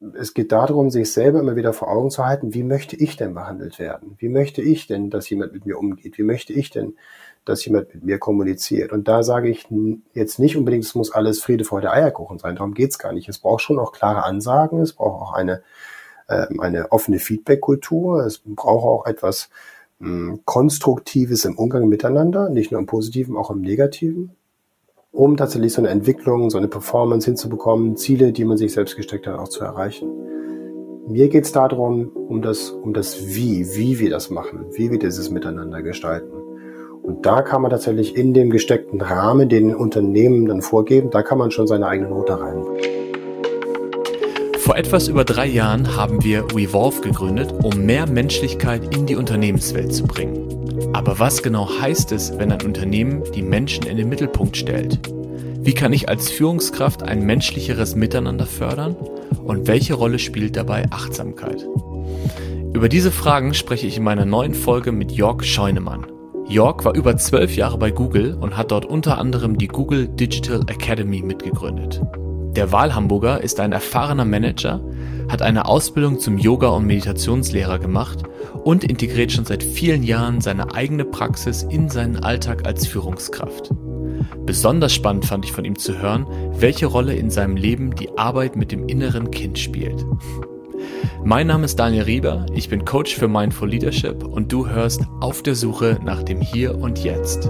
es geht darum, sich selber immer wieder vor Augen zu halten, wie möchte ich denn behandelt werden? Wie möchte ich denn, dass jemand mit mir umgeht? Wie möchte ich denn, dass jemand mit mir kommuniziert? Und da sage ich jetzt nicht unbedingt, es muss alles Friede, Freude, Eierkuchen sein. Darum geht's gar nicht. Es braucht schon auch klare Ansagen. Es braucht auch eine offene Feedback-Kultur. Es braucht auch etwas Konstruktives im Umgang miteinander, nicht nur im Positiven, auch im Negativen, um tatsächlich so eine Entwicklung, so eine Performance hinzubekommen, Ziele, die man sich selbst gesteckt hat, auch zu erreichen. Mir geht es darum, um das wie wir das machen, wie wir dieses Miteinander gestalten. Und da kann man tatsächlich in dem gesteckten Rahmen, den Unternehmen dann vorgeben, da kann man schon seine eigene Note reinbringen. Vor etwas über 3 Jahren haben wir Wevolve gegründet, um mehr Menschlichkeit in die Unternehmenswelt zu bringen. Aber was genau heißt es, wenn ein Unternehmen die Menschen in den Mittelpunkt stellt? Wie kann ich als Führungskraft ein menschlicheres Miteinander fördern? Und welche Rolle spielt dabei Achtsamkeit? Über diese Fragen spreche ich in meiner neuen Folge mit Jörg Scheunemann. Jörg war über 12 Jahre bei Google und hat dort unter anderem die Google Digital Academy mitgegründet. Der Wahlhamburger ist ein erfahrener Manager, hat eine Ausbildung zum Yoga- und Meditationslehrer gemacht und integriert schon seit vielen Jahren seine eigene Praxis in seinen Alltag als Führungskraft. Besonders spannend fand ich von ihm zu hören, welche Rolle in seinem Leben die Arbeit mit dem inneren Kind spielt. Mein Name ist Daniel Rieber, ich bin Coach für Mindful Leadership und du hörst Auf der Suche nach dem Hier und Jetzt.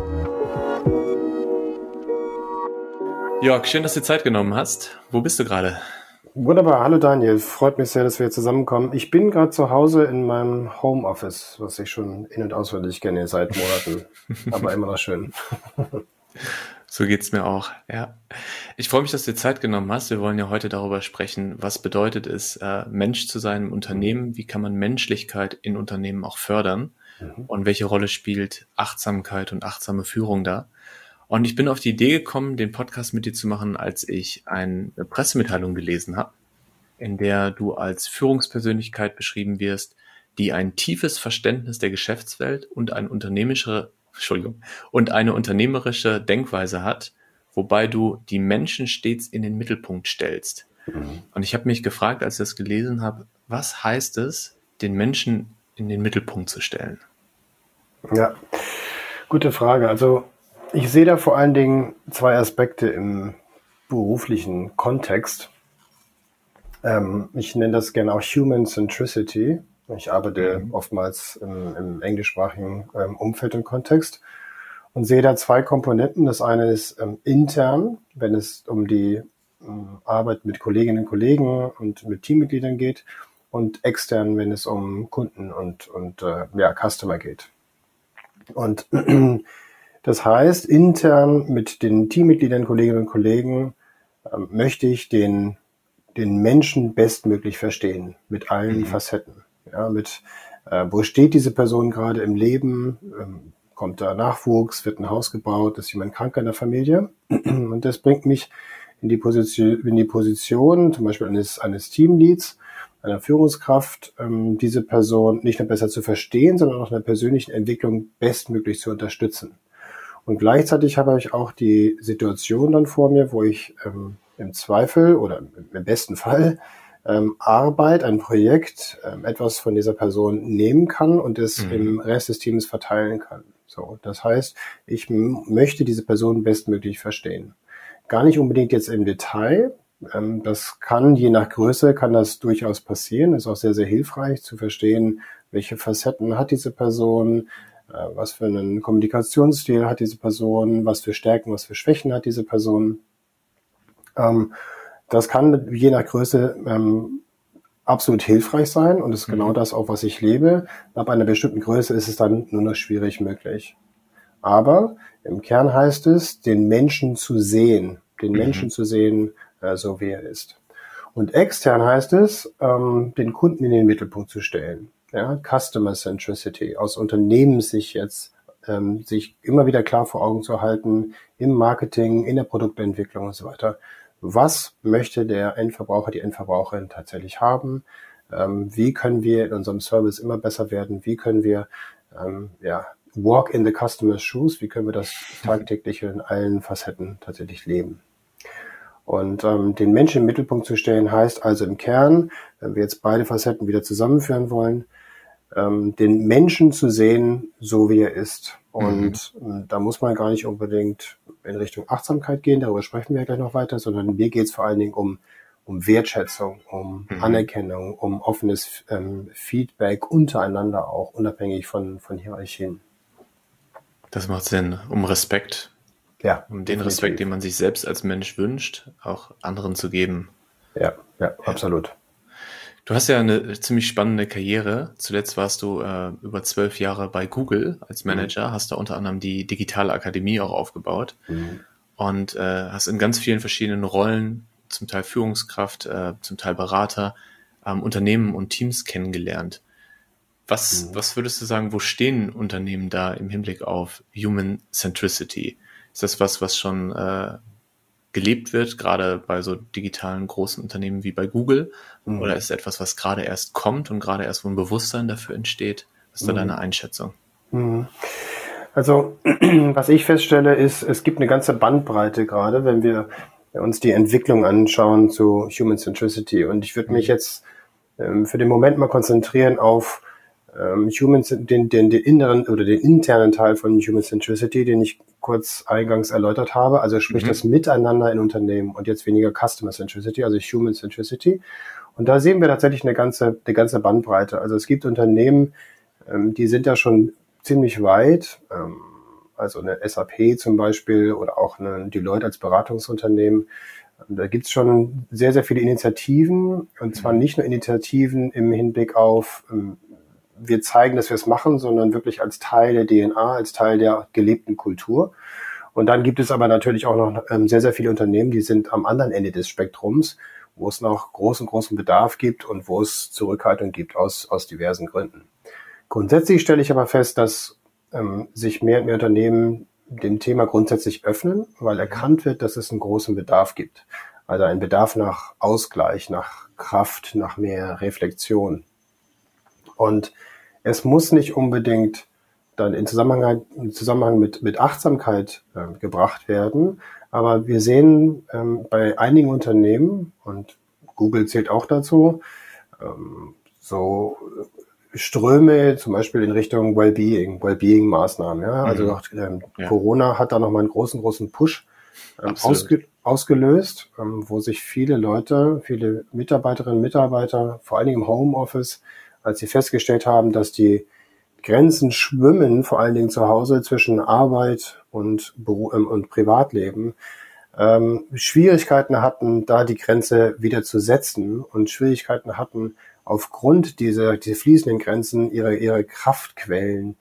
Jörg, schön, dass du Zeit genommen hast. Wo bist du gerade? Wunderbar, hallo Daniel, freut mich sehr, dass wir zusammenkommen. Ich bin gerade zu Hause in meinem Homeoffice, was ich schon in- und auswendig kenne seit Monaten, aber immer noch schön. So geht's mir auch, ja. Ich freue mich, dass du dir Zeit genommen hast. Wir wollen ja heute darüber sprechen, was bedeutet es, Mensch zu sein im Unternehmen, wie kann man Menschlichkeit in Unternehmen auch fördern und welche Rolle spielt Achtsamkeit und achtsame Führung da. Und ich bin auf die Idee gekommen, den Podcast mit dir zu machen, als ich eine Pressemitteilung gelesen habe, in der du als Führungspersönlichkeit beschrieben wirst, die ein tiefes Verständnis der Geschäftswelt und eine unternehmerische Denkweise hat, wobei du die Menschen stets in den Mittelpunkt stellst. Und ich habe mich gefragt, als ich das gelesen habe, was heißt es, den Menschen in den Mittelpunkt zu stellen? Ja, gute Frage. Also ich sehe da vor allen Dingen 2 Aspekte im beruflichen Kontext. Ich nenne das gerne auch Human Centricity. Ich arbeite oftmals im englischsprachigen Umfeld und Kontext und sehe da 2 Komponenten. Das eine ist intern, wenn es um die Arbeit mit Kolleginnen und Kollegen und mit Teammitgliedern geht, und extern, wenn es um Kunden und Customer geht. Und das heißt, intern mit den Teammitgliedern, Kolleginnen und Kollegen möchte ich den Menschen bestmöglich verstehen, mit allen Facetten. Ja, wo steht diese Person gerade im Leben? Kommt da Nachwuchs? Wird ein Haus gebaut? Ist jemand krank in der Familie? Und das bringt mich in die Position zum Beispiel eines Teamleads, einer Führungskraft, diese Person nicht nur besser zu verstehen, sondern auch in der persönlichen Entwicklung bestmöglich zu unterstützen. Und gleichzeitig habe ich auch die Situation dann vor mir, wo ich im Zweifel oder im besten Fall Arbeit, ein Projekt, etwas von dieser Person nehmen kann und es im Rest des Teams verteilen kann. So, das heißt, ich möchte diese Person bestmöglich verstehen. Gar nicht unbedingt jetzt im Detail. Das kann, je nach Größe, kann das durchaus passieren. Ist auch sehr, sehr hilfreich zu verstehen, welche Facetten hat diese Person, was für einen Kommunikationsstil hat diese Person, was für Stärken, was für Schwächen hat diese Person. Das kann je nach Größe absolut hilfreich sein und ist genau das auch, was ich lebe. Ab einer bestimmten Größe ist es dann nur noch schwierig möglich. Aber im Kern heißt es, den Menschen zu sehen, so wie er ist. Und extern heißt es, den Kunden in den Mittelpunkt zu stellen. Ja, Customer Centricity, aus Unternehmenssicht jetzt, sich immer wieder klar vor Augen zu halten, im Marketing, in der Produktentwicklung und so weiter. Was möchte der Endverbraucher, die Endverbraucherin tatsächlich haben? Wie können wir in unserem Service immer besser werden? Wie können wir walk in the customer's shoes? Wie können wir das tagtäglich in allen Facetten tatsächlich leben? Und den Menschen im Mittelpunkt zu stellen, heißt also im Kern, wenn wir jetzt beide Facetten wieder zusammenführen wollen, den Menschen zu sehen, so wie er ist. Und da muss man gar nicht unbedingt in Richtung Achtsamkeit gehen, darüber sprechen wir ja gleich noch weiter, sondern mir geht es vor allen Dingen um Wertschätzung, um Anerkennung, um offenes Feedback untereinander auch, unabhängig von Hierarchien. Das macht Sinn, um Respekt. Ja, um den Respekt, den man sich selbst als Mensch wünscht, auch anderen zu geben. Ja, absolut. Du hast ja eine ziemlich spannende Karriere. Zuletzt warst du über 12 Jahre bei Google als Manager, hast da unter anderem die Digitale Akademie auch aufgebaut und hast in ganz vielen verschiedenen Rollen, zum Teil Führungskraft, zum Teil Berater, Unternehmen und Teams kennengelernt. Was würdest du sagen, wo stehen Unternehmen da im Hinblick auf Human Centricity? Ist das was schon gelebt wird, gerade bei so digitalen großen Unternehmen wie bei Google? Oder ist es etwas, was gerade erst kommt und gerade erst, wo ein Bewusstsein dafür entsteht? Was ist da deine Einschätzung? Also, was ich feststelle, ist, es gibt eine ganze Bandbreite gerade, wenn wir uns die Entwicklung anschauen zu Human Centricity. Und ich würde mich jetzt für den Moment mal konzentrieren auf den inneren oder den internen Teil von Human Centricity, den ich kurz eingangs erläutert habe, also sprich das Miteinander in Unternehmen und jetzt weniger Customer Centricity, also Human Centricity. Und da sehen wir tatsächlich eine ganze Bandbreite. Also es gibt Unternehmen, die sind da schon ziemlich weit, also eine SAP zum Beispiel oder auch eine Deloitte als Beratungsunternehmen. Da gibt's schon sehr, sehr viele Initiativen, und zwar nicht nur Initiativen im Hinblick auf wir zeigen, dass wir es machen, sondern wirklich als Teil der DNA, als Teil der gelebten Kultur. Und dann gibt es aber natürlich auch noch sehr, sehr viele Unternehmen, die sind am anderen Ende des Spektrums, wo es noch großen Bedarf gibt und wo es Zurückhaltung gibt aus diversen Gründen. Grundsätzlich stelle ich aber fest, dass sich mehr und mehr Unternehmen dem Thema grundsätzlich öffnen, weil erkannt wird, dass es einen großen Bedarf gibt. Also ein Bedarf nach Ausgleich, nach Kraft, nach mehr Reflexion. Und es muss nicht unbedingt dann in Zusammenhang mit Achtsamkeit gebracht werden. Aber wir sehen bei einigen Unternehmen, und Google zählt auch dazu, so Ströme zum Beispiel in Richtung Wellbeing-Maßnahmen. Ja? Also Corona hat da nochmal einen großen Push ausgelöst, wo sich viele Leute, viele Mitarbeiterinnen und Mitarbeiter, vor allen Dingen im Homeoffice, als sie festgestellt haben, dass die Grenzen schwimmen, vor allen Dingen zu Hause zwischen Arbeit und Privatleben, Schwierigkeiten hatten, da die Grenze wieder zu setzen und Schwierigkeiten hatten, aufgrund dieser fließenden Grenzen ihre Kraftquellen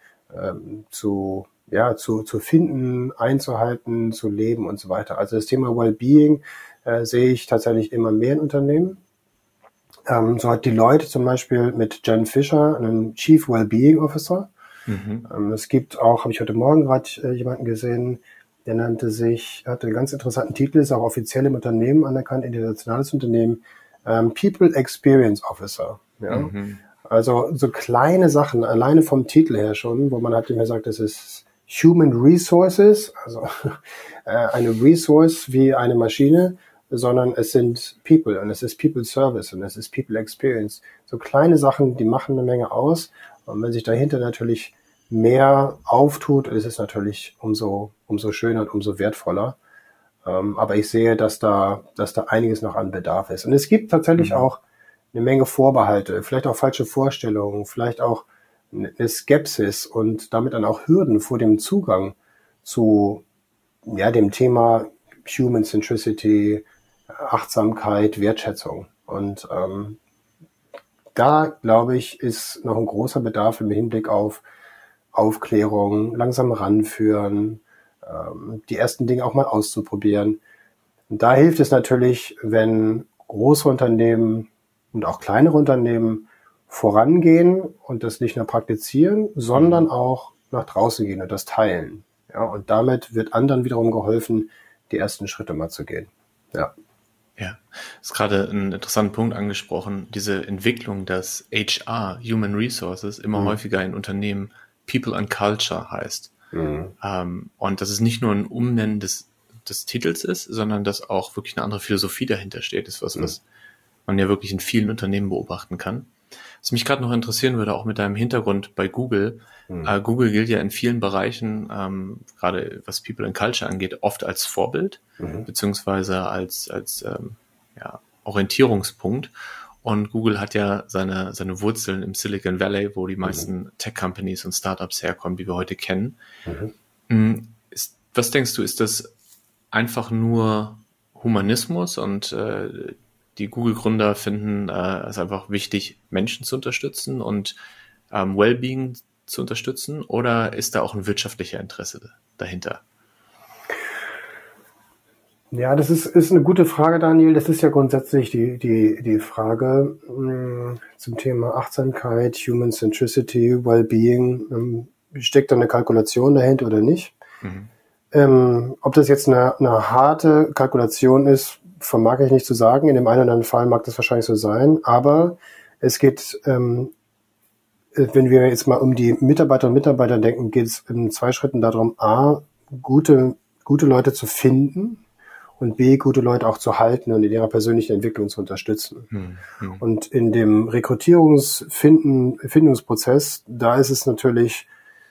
zu finden, einzuhalten, zu leben und so weiter. Also das Thema Wellbeing sehe ich tatsächlich immer mehr in Unternehmen. So hat Deloitte zum Beispiel mit Jen Fisher einen Chief Wellbeing Officer. Es gibt auch, habe ich heute Morgen gerade jemanden gesehen, der hatte einen ganz interessanten Titel, ist auch offiziell im Unternehmen anerkannt, internationales Unternehmen, People Experience Officer. Ja? Also so kleine Sachen, alleine vom Titel her schon, wo man halt immer sagt, das ist Human Resources, also eine Resource wie eine Maschine, sondern es sind People und es ist People Service und es ist People Experience. So kleine Sachen, die machen eine Menge aus. Und wenn sich dahinter natürlich mehr auftut, ist es natürlich umso schöner und umso wertvoller. Aber ich sehe, dass da einiges noch an Bedarf ist. Und es gibt tatsächlich auch eine Menge Vorbehalte, vielleicht auch falsche Vorstellungen, vielleicht auch eine Skepsis und damit dann auch Hürden vor dem Zugang zu dem Thema Human Centricity, Achtsamkeit, Wertschätzung. Und da, glaube ich, ist noch ein großer Bedarf im Hinblick auf Aufklärung, langsam ranführen, die ersten Dinge auch mal auszuprobieren. Und da hilft es natürlich, wenn große Unternehmen und auch kleinere Unternehmen vorangehen und das nicht nur praktizizieren, sondern auch nach draußen gehen und das teilen. Ja, und damit wird anderen wiederum geholfen, die ersten Schritte mal zu gehen. Ja. Ja, du hast gerade einen interessanten Punkt angesprochen, diese Entwicklung, dass HR, Human Resources, immer häufiger in Unternehmen People and Culture heißt. Und das ist nicht nur ein Umnennen des des Titels ist, sondern dass auch wirklich eine andere Philosophie dahinter steht. Das ist was man ja wirklich in vielen Unternehmen beobachten kann. Was mich gerade noch interessieren würde, auch mit deinem Hintergrund bei Google. Google gilt ja in vielen Bereichen, gerade was People and Culture angeht, oft als Vorbild, beziehungsweise als Orientierungspunkt. Und Google hat ja seine Wurzeln im Silicon Valley, wo die meisten Tech-Companies und Startups herkommen, die wir heute kennen. Was denkst du, ist das einfach nur Humanismus und die Google-Gründer finden es einfach wichtig, Menschen zu unterstützen und Wellbeing zu unterstützen, oder ist da auch ein wirtschaftlicher Interesse dahinter? Ja, das ist eine gute Frage, Daniel. Das ist ja grundsätzlich die Frage zum Thema Achtsamkeit, Human Centricity, Wellbeing. Steckt da eine Kalkulation dahinter oder nicht? Ob das jetzt eine harte Kalkulation ist, vermag ich nicht zu sagen. In dem einen oder anderen Fall mag das wahrscheinlich so sein. Aber es geht, wenn wir jetzt mal um die Mitarbeiterinnen und Mitarbeiter denken, geht es in 2 Schritten darum, A, gute Leute zu finden und B, gute Leute auch zu halten und in ihrer persönlichen Entwicklung zu unterstützen. Und in dem Findungsprozess, da ist es natürlich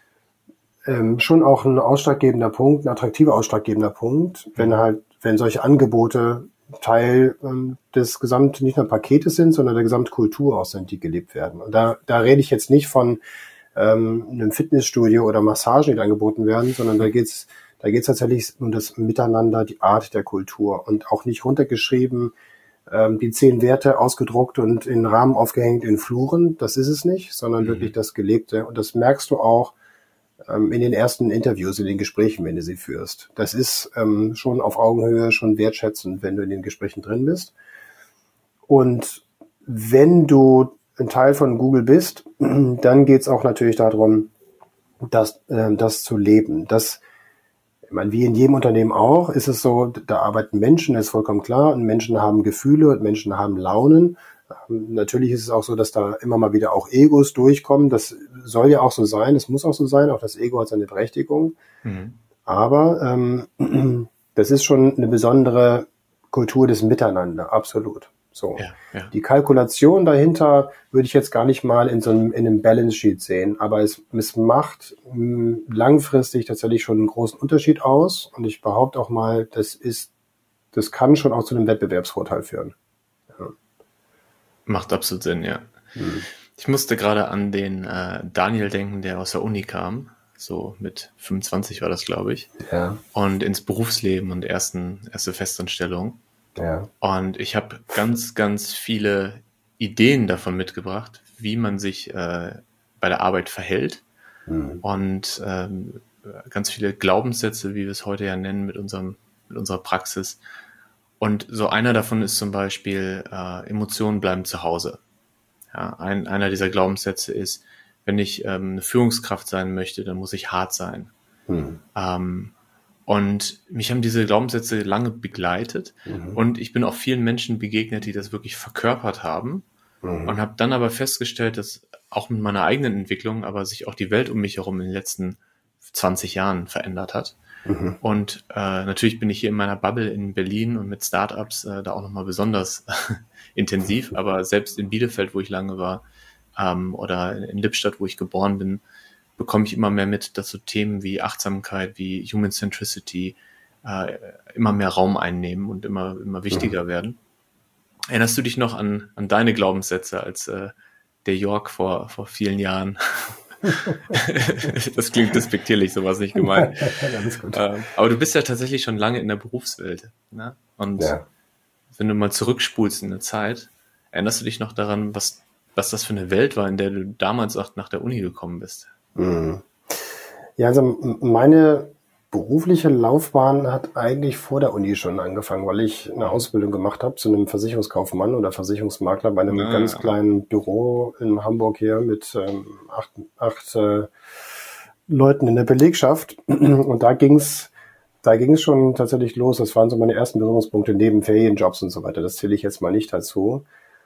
schon auch ein ausschlaggebender Punkt, ein attraktiver ausschlaggebender Punkt, wenn solche Angebote Teil des nicht nur Paketes sind, sondern der Gesamtkultur auch sind, die gelebt werden. Und da rede ich jetzt nicht von einem Fitnessstudio oder Massagen, die angeboten werden, sondern da geht's tatsächlich um das Miteinander, die Art der Kultur und auch nicht runtergeschrieben, die 10 Werte ausgedruckt und in Rahmen aufgehängt in Fluren. Das ist es nicht, sondern wirklich das Gelebte. Und das merkst du auch in den ersten Interviews, in den Gesprächen, wenn du sie führst. Das ist schon auf Augenhöhe, schon wertschätzend, wenn du in den Gesprächen drin bist. Und wenn du ein Teil von Google bist, dann geht es auch natürlich darum, das zu leben. Ich meine, wie in jedem Unternehmen auch, ist es so, da arbeiten Menschen, das ist vollkommen klar, und Menschen haben Gefühle und Menschen haben Launen. Natürlich ist es auch so, dass da immer mal wieder auch Egos durchkommen. Das soll ja auch so sein, das muss auch so sein, auch das Ego hat seine Berechtigung. Aber das ist schon eine besondere Kultur des Miteinander, absolut. So. Ja. Die Kalkulation dahinter würde ich jetzt gar nicht mal in einem Balance Sheet sehen, aber es macht langfristig tatsächlich schon einen großen Unterschied aus, und ich behaupte auch mal, das kann schon auch zu einem Wettbewerbsvorteil führen. Ja. Macht absolut Sinn, ja. Ich musste gerade an den Daniel denken, der aus der Uni kam, so mit 25 war das, glaube ich, und ins Berufsleben und erste Festanstellung. Ja. Und ich habe ganz, ganz viele Ideen davon mitgebracht, wie man sich bei der Arbeit verhält und ganz viele Glaubenssätze, wie wir es heute ja nennen, mit unserer Praxis. Und so einer davon ist zum Beispiel, Emotionen bleiben zu Hause. Ja, einer dieser Glaubenssätze ist, wenn ich eine Führungskraft sein möchte, dann muss ich hart sein. Und mich haben diese Glaubenssätze lange begleitet und ich bin auch vielen Menschen begegnet, die das wirklich verkörpert haben und habe dann aber festgestellt, dass auch mit meiner eigenen Entwicklung aber sich auch die Welt um mich herum in den letzten 20 Jahren verändert hat. Und natürlich bin ich hier in meiner Bubble in Berlin und mit Startups da auch nochmal besonders intensiv, aber selbst in Bielefeld, wo ich lange war, oder in Lippstadt, wo ich geboren bin, bekomme ich immer mehr mit, dass so Themen wie Achtsamkeit, wie Human Centricity immer mehr Raum einnehmen und immer wichtiger werden. Erinnerst du dich noch an deine Glaubenssätze als der Jörg vor vielen Jahren? Das klingt despektierlich, sowas nicht gemeint. Alles gut. Aber du bist ja tatsächlich schon lange in der Berufswelt. Ne? Und wenn du mal zurückspulst in der Zeit, erinnerst du dich noch daran, was das für eine Welt war, in der du damals auch nach der Uni gekommen bist? Ja, also meine berufliche Laufbahn hat eigentlich vor der Uni schon angefangen, weil ich eine Ausbildung gemacht habe zu einem Versicherungskaufmann oder Versicherungsmakler bei einem ganz kleinen Büro in Hamburg hier mit acht Leuten in der Belegschaft. Und da ging's schon tatsächlich los. Das waren so meine ersten Berührungspunkte neben Ferienjobs und so weiter. Das zähle ich jetzt mal nicht dazu.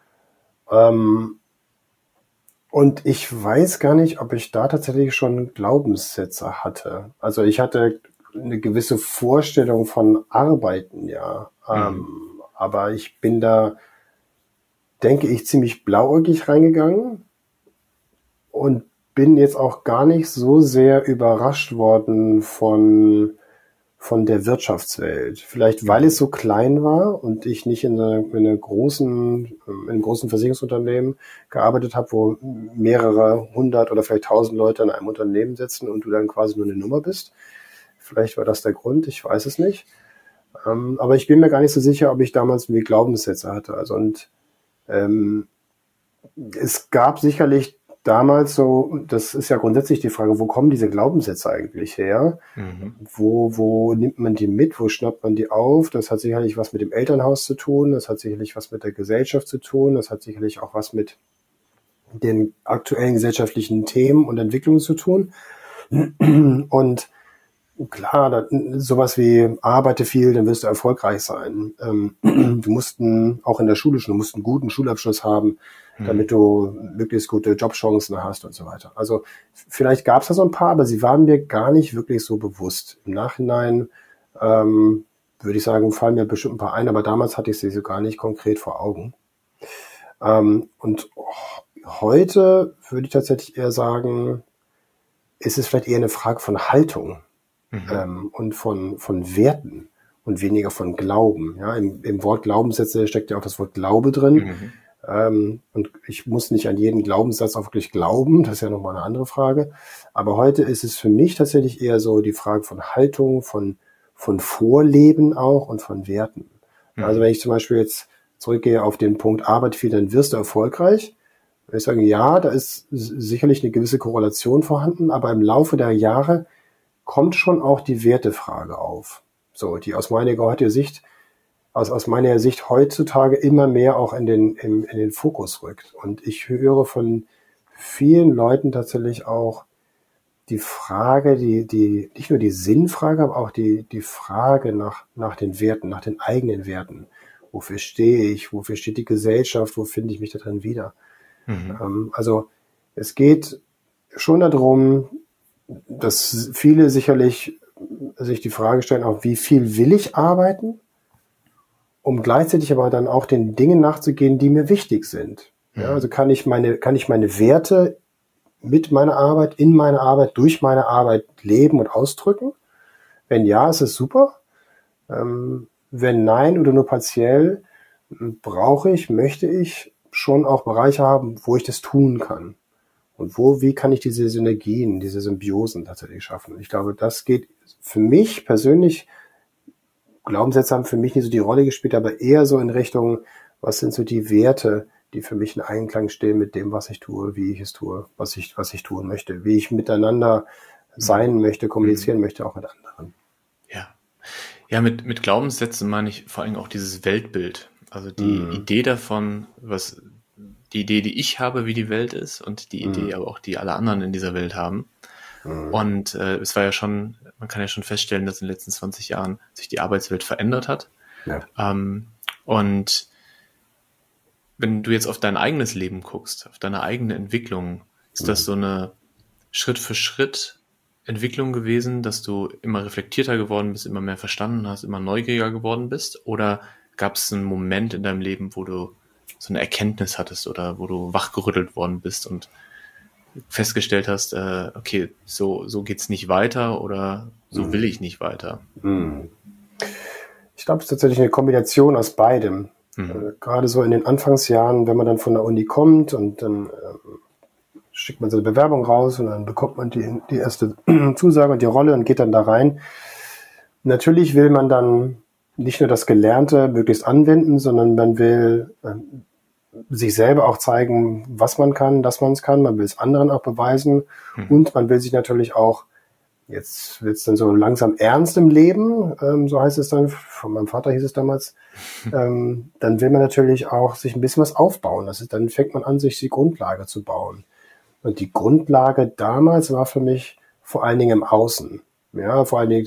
Und ich weiß gar nicht, ob ich da tatsächlich schon Glaubenssätze hatte. Also ich hatte eine gewisse Vorstellung von Arbeiten, ja. Aber ich bin da, denke ich, ziemlich blauäugig reingegangen und bin jetzt auch gar nicht so sehr überrascht worden von der Wirtschaftswelt. Vielleicht, weil es so klein war und ich nicht in einem großen Versicherungsunternehmen gearbeitet habe, wo mehrere 100 oder vielleicht 1000 Leute in einem Unternehmen sitzen und du dann quasi nur eine Nummer bist. Vielleicht war das der Grund, ich weiß es nicht. Aber ich bin mir gar nicht so sicher, ob ich damals irgendwie Glaubenssätze hatte. Es gab sicherlich damals so, das ist ja grundsätzlich die Frage, wo kommen diese Glaubenssätze eigentlich her? Wo nimmt man die mit? Wo schnappt man die auf? Das hat sicherlich was mit dem Elternhaus zu tun. Das hat sicherlich was mit der Gesellschaft zu tun. Das hat sicherlich auch was mit den aktuellen gesellschaftlichen Themen und Entwicklungen zu tun. Und klar, sowas wie arbeite viel, dann wirst du erfolgreich sein. Du mussten auch in der Schule schon, du musst einen guten Schulabschluss haben, damit du möglichst gute Jobchancen hast und so weiter. Also vielleicht gab es da so ein paar, aber sie waren mir gar nicht wirklich so bewusst. Im Nachhinein würde ich sagen, fallen mir bestimmt ein paar ein, aber damals hatte ich sie so gar nicht konkret vor Augen. Und heute würde ich tatsächlich eher sagen, ist es vielleicht eher eine Frage von Haltung. Und von Werten und weniger von Glauben. Ja, im Wort Glaubenssätze steckt ja auch das Wort Glaube drin. Und ich muss nicht an jeden Glaubenssatz auch wirklich glauben. Das ist ja nochmal eine andere Frage. Aber heute ist es für mich tatsächlich eher so die Frage von Haltung, von Vorleben auch und von Werten. Also wenn ich zum Beispiel jetzt zurückgehe auf den Punkt Arbeit viel, dann wirst du erfolgreich. Würde ich sagen, ja, da ist sicherlich eine gewisse Korrelation vorhanden, aber im Laufe der Jahre kommt schon auch die Wertefrage auf. So, die aus meiner Sicht heutzutage immer mehr auch in den Fokus rückt. Und ich höre von vielen Leuten tatsächlich auch die Frage, die nicht nur die Sinnfrage, aber auch die Frage nach den Werten, nach den eigenen Werten. Wofür stehe ich? Wofür steht die Gesellschaft? Wo finde ich mich da drin wieder? Also, es geht schon darum, dass viele sicherlich sich die Frage stellen, auch wie viel will ich arbeiten, um gleichzeitig aber dann auch den Dingen nachzugehen, die mir wichtig sind. Ja, also kann ich meine Werte mit meiner Arbeit, in meiner Arbeit, durch meine Arbeit leben und ausdrücken? Wenn ja, ist es super. Wenn nein oder nur partiell, möchte ich schon auch Bereiche haben, wo ich das tun kann. Und wie kann ich diese Synergien, diese Symbiosen tatsächlich schaffen? Und ich glaube, das geht für mich persönlich, Glaubenssätze haben für mich nicht so die Rolle gespielt, aber eher so in Richtung, was sind so die Werte, die für mich in Einklang stehen mit dem, was ich tue, wie ich es tue, was ich tun möchte, wie ich miteinander sein möchte, kommunizieren möchte, auch mit anderen. Ja, mit Glaubenssätzen meine ich vor allem auch dieses Weltbild. Also die Idee davon, die Idee, die ich habe, wie die Welt ist und die Idee, aber auch die alle anderen in dieser Welt haben. Und es war ja schon, man kann ja schon feststellen, dass in den letzten 20 Jahren sich die Arbeitswelt verändert hat. Ja. Und wenn du jetzt auf dein eigenes Leben guckst, auf deine eigene Entwicklung, ist das so eine Schritt für Schritt Entwicklung gewesen, dass du immer reflektierter geworden bist, immer mehr verstanden hast, immer neugieriger geworden bist? Oder gab es einen Moment in deinem Leben, wo du so eine Erkenntnis hattest oder wo du wachgerüttelt worden bist und festgestellt hast, okay, so geht's nicht weiter oder so will ich nicht weiter? Ich glaube, es ist tatsächlich eine Kombination aus beidem. Gerade so in den Anfangsjahren, wenn man dann von der Uni kommt und dann schickt man seine Bewerbung raus und dann bekommt man die erste Zusage und die Rolle und geht dann da rein. Natürlich will man dann nicht nur das Gelernte möglichst anwenden, sondern man will sich selber auch zeigen, was man kann, dass man es kann. Man will es anderen auch beweisen und man will sich natürlich auch, jetzt wird es dann so langsam ernst im Leben, so heißt es dann, von meinem Vater hieß es damals, dann will man natürlich auch sich ein bisschen was aufbauen. Dann fängt man an, sich die Grundlage zu bauen. Und die Grundlage damals war für mich vor allen Dingen im Außen. Ja, vor allen Dingen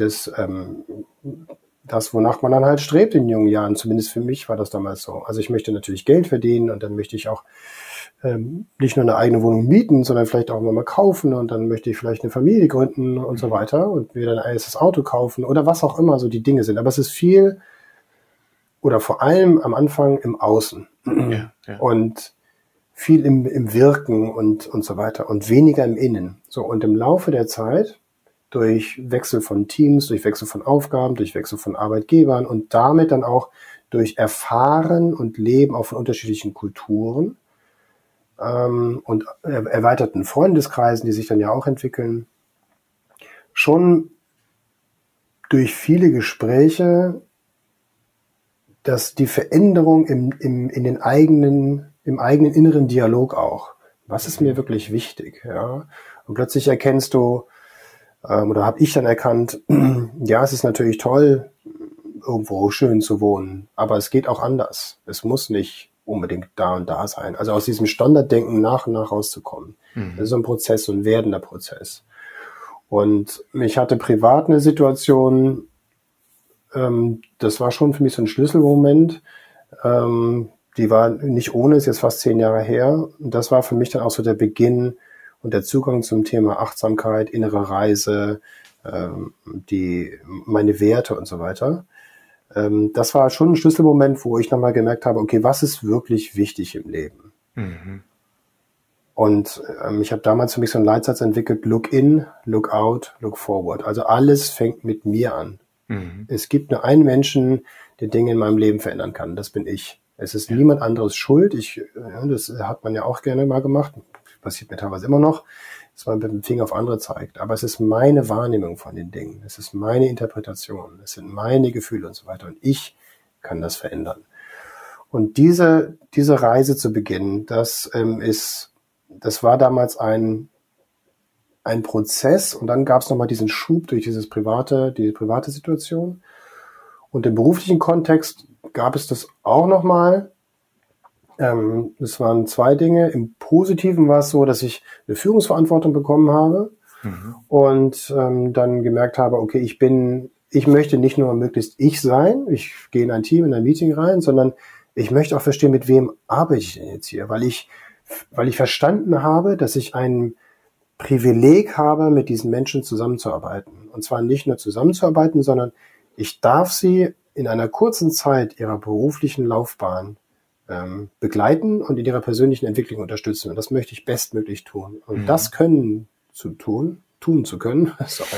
das, wonach man dann halt strebt in jungen Jahren. Zumindest für mich war das damals so. Also ich möchte natürlich Geld verdienen und dann möchte ich auch nicht nur eine eigene Wohnung mieten, sondern vielleicht auch mal kaufen und dann möchte ich vielleicht eine Familie gründen und so weiter und mir dann ein erstes Auto kaufen oder was auch immer so die Dinge sind. Aber es ist viel oder vor allem am Anfang im Außen und viel im Wirken und so weiter und weniger im Innen. So, und im Laufe der Zeit, durch Wechsel von Teams, durch Wechsel von Aufgaben, durch Wechsel von Arbeitgebern und damit dann auch durch Erfahren und Leben auch von unterschiedlichen Kulturen und erweiterten Freundeskreisen, die sich dann ja auch entwickeln, schon durch viele Gespräche, dass die Veränderung im eigenen inneren Dialog auch, was ist mir wirklich wichtig, ja, und plötzlich erkennst du, oder habe ich dann erkannt, ja, es ist natürlich toll, irgendwo schön zu wohnen, aber es geht auch anders. Es muss nicht unbedingt da und da sein. Also aus diesem Standarddenken nach und nach rauszukommen. Das ist so ein Prozess, so ein werdender Prozess. Und ich hatte privat eine Situation, das war schon für mich so ein Schlüsselmoment, die war nicht ohne, ist jetzt fast 10 Jahre her. Und das war für mich dann auch so der Beginn und der Zugang zum Thema Achtsamkeit, innere Reise, meine Werte und so weiter. Das war schon ein Schlüsselmoment, wo ich nochmal gemerkt habe, okay, was ist wirklich wichtig im Leben? Und ich habe damals für mich so einen Leitsatz entwickelt, look in, look out, look forward. Also alles fängt mit mir an. Es gibt nur einen Menschen, der Dinge in meinem Leben verändern kann. Das bin ich. Es ist niemand anderes schuld. Das hat man ja auch gerne mal gemacht. Passiert mir teilweise immer noch, dass man mit dem Finger auf andere zeigt. Aber es ist meine Wahrnehmung von den Dingen. Es ist meine Interpretation. Es sind meine Gefühle und so weiter. Und ich kann das verändern. Und diese Reise zu beginnen, das war damals ein Prozess. Und dann gab es nochmal diesen Schub durch diese private Situation. Und im beruflichen Kontext gab es das auch nochmal. Das waren 2 Dinge. Im Positiven war es so, dass ich eine Führungsverantwortung bekommen habe und dann gemerkt habe, okay, ich möchte nicht nur möglichst ich sein, ich gehe in ein Team, in ein Meeting rein, sondern ich möchte auch verstehen, mit wem arbeite ich denn jetzt hier, weil ich verstanden habe, dass ich ein Privileg habe, mit diesen Menschen zusammenzuarbeiten. Und zwar nicht nur zusammenzuarbeiten, sondern ich darf sie in einer kurzen Zeit ihrer beruflichen Laufbahn begleiten und in ihrer persönlichen Entwicklung unterstützen. Und das möchte ich bestmöglich tun. Und das tun zu können,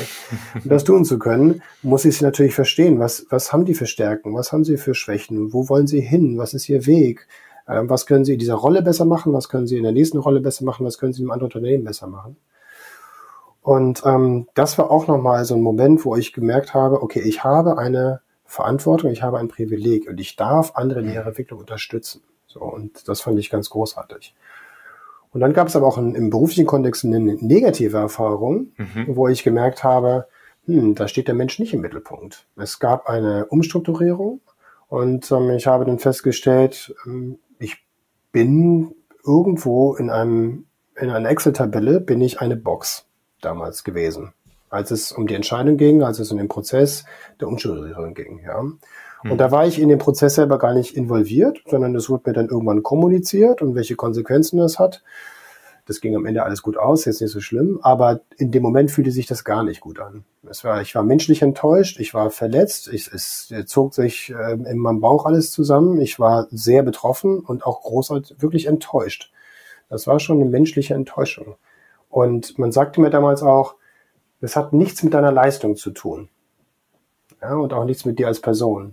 muss ich sie natürlich verstehen. Was haben die für Stärken? Was haben sie für Schwächen? Wo wollen sie hin? Was ist ihr Weg? Was können sie in dieser Rolle besser machen? Was können sie in der nächsten Rolle besser machen? Was können sie in einem anderen Unternehmen besser machen? Und das war auch nochmal so ein Moment, wo ich gemerkt habe, okay, ich habe eine Verantwortung, ich habe ein Privileg und ich darf andere in ihrer Entwicklung unterstützen. So, und das fand ich ganz großartig. Und dann gab es aber auch im beruflichen Kontext eine negative Erfahrung, wo ich gemerkt habe, da steht der Mensch nicht im Mittelpunkt. Es gab eine Umstrukturierung und ich habe dann festgestellt, ich bin irgendwo in einer Excel-Tabelle bin ich eine Box damals gewesen, als es um die Entscheidung ging, als es um den Prozess der Umstrukturierung ging, ja. Und da war ich in den Prozess selber gar nicht involviert, sondern es wurde mir dann irgendwann kommuniziert und welche Konsequenzen das hat. Das ging am Ende alles gut aus, jetzt nicht so schlimm, aber in dem Moment fühlte sich das gar nicht gut an. Ich war menschlich enttäuscht, ich war verletzt, es zog sich in meinem Bauch alles zusammen, ich war sehr betroffen und auch großartig, wirklich enttäuscht. Das war schon eine menschliche Enttäuschung. Und man sagte mir damals auch, das hat nichts mit deiner Leistung zu tun. Ja, und auch nichts mit dir als Person.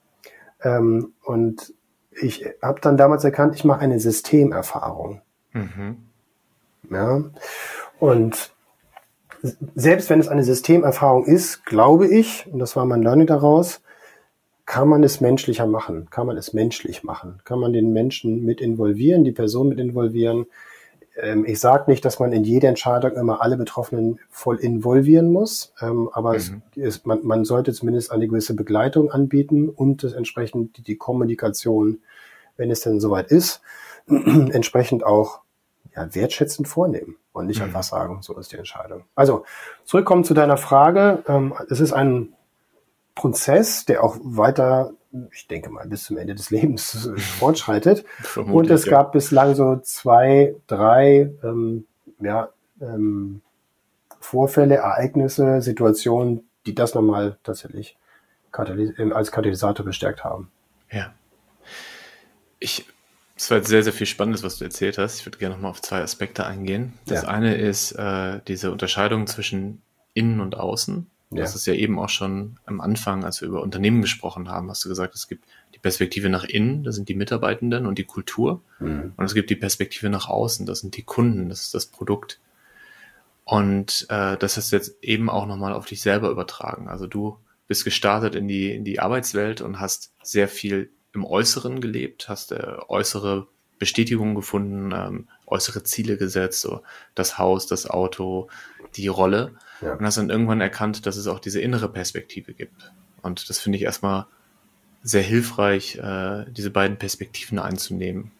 Und ich habe dann damals erkannt, ich mache eine Systemerfahrung. Ja, und selbst wenn es eine Systemerfahrung ist, glaube ich, und das war mein Learning daraus, kann man es menschlich machen, kann man den Menschen mit involvieren, die Person mit involvieren. Ich sage nicht, dass man in jede Entscheidung immer alle Betroffenen voll involvieren muss, aber man sollte zumindest eine gewisse Begleitung anbieten und entsprechend die Kommunikation, wenn es denn soweit ist, entsprechend auch wertschätzend vornehmen und nicht einfach sagen, so ist die Entscheidung. Also, zurückkommen zu deiner Frage. Es ist ein Prozess, der auch weiter, ich denke mal, bis zum Ende des Lebens fortschreitet. Vermutlich, Und es gab bislang so 2, 3 Vorfälle, Ereignisse, Situationen, die das nochmal tatsächlich als Katalysator bestärkt haben. Ja. Es war jetzt sehr, sehr viel Spannendes, was du erzählt hast. Ich würde gerne nochmal auf 2 Aspekte eingehen. Das eine ist diese Unterscheidung zwischen Innen und Außen. Das ist ja eben auch schon am Anfang, als wir über Unternehmen gesprochen haben, hast du gesagt, es gibt die Perspektive nach innen, das sind die Mitarbeitenden und die Kultur. Und es gibt die Perspektive nach außen, das sind die Kunden, das ist das Produkt. Und das hast du jetzt eben auch nochmal auf dich selber übertragen. Also du bist gestartet in die Arbeitswelt und hast sehr viel im Äußeren gelebt, hast äußere Bestätigungen gefunden, äußere Ziele gesetzt, so das Haus, das Auto, die Rolle. Ja. Und hast dann irgendwann erkannt, dass es auch diese innere Perspektive gibt. Und das finde ich erstmal sehr hilfreich, diese beiden Perspektiven einzunehmen.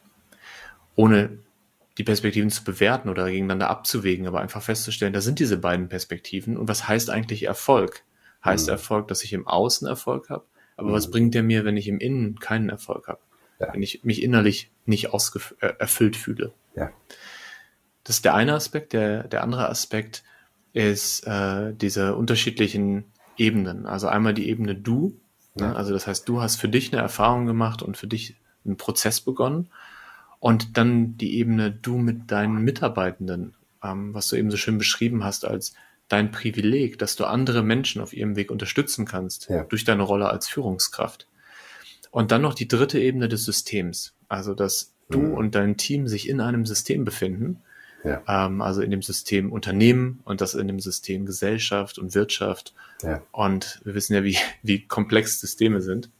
Ohne die Perspektiven zu bewerten oder gegeneinander abzuwägen, aber einfach festzustellen, da sind diese beiden Perspektiven. Und was heißt eigentlich Erfolg? Heißt Erfolg, dass ich im Außen Erfolg habe? Aber was bringt der mir, wenn ich im Innen keinen Erfolg habe? Ja. Wenn ich mich innerlich nicht erfüllt fühle? Ja. Das ist der eine Aspekt. Der andere Aspekt ist diese unterschiedlichen Ebenen. Also einmal die Ebene du. Ne? Also das heißt, du hast für dich eine Erfahrung gemacht und für dich einen Prozess begonnen. Und dann die Ebene du mit deinen Mitarbeitenden, was du eben so schön beschrieben hast als dein Privileg, dass du andere Menschen auf ihrem Weg unterstützen kannst, durch deine Rolle als Führungskraft. Und dann noch die dritte Ebene des Systems, also dass du und dein Team sich in einem System befinden, also in dem System Unternehmen und das in dem System Gesellschaft und Wirtschaft. Ja. Und wir wissen ja, wie komplex Systeme sind.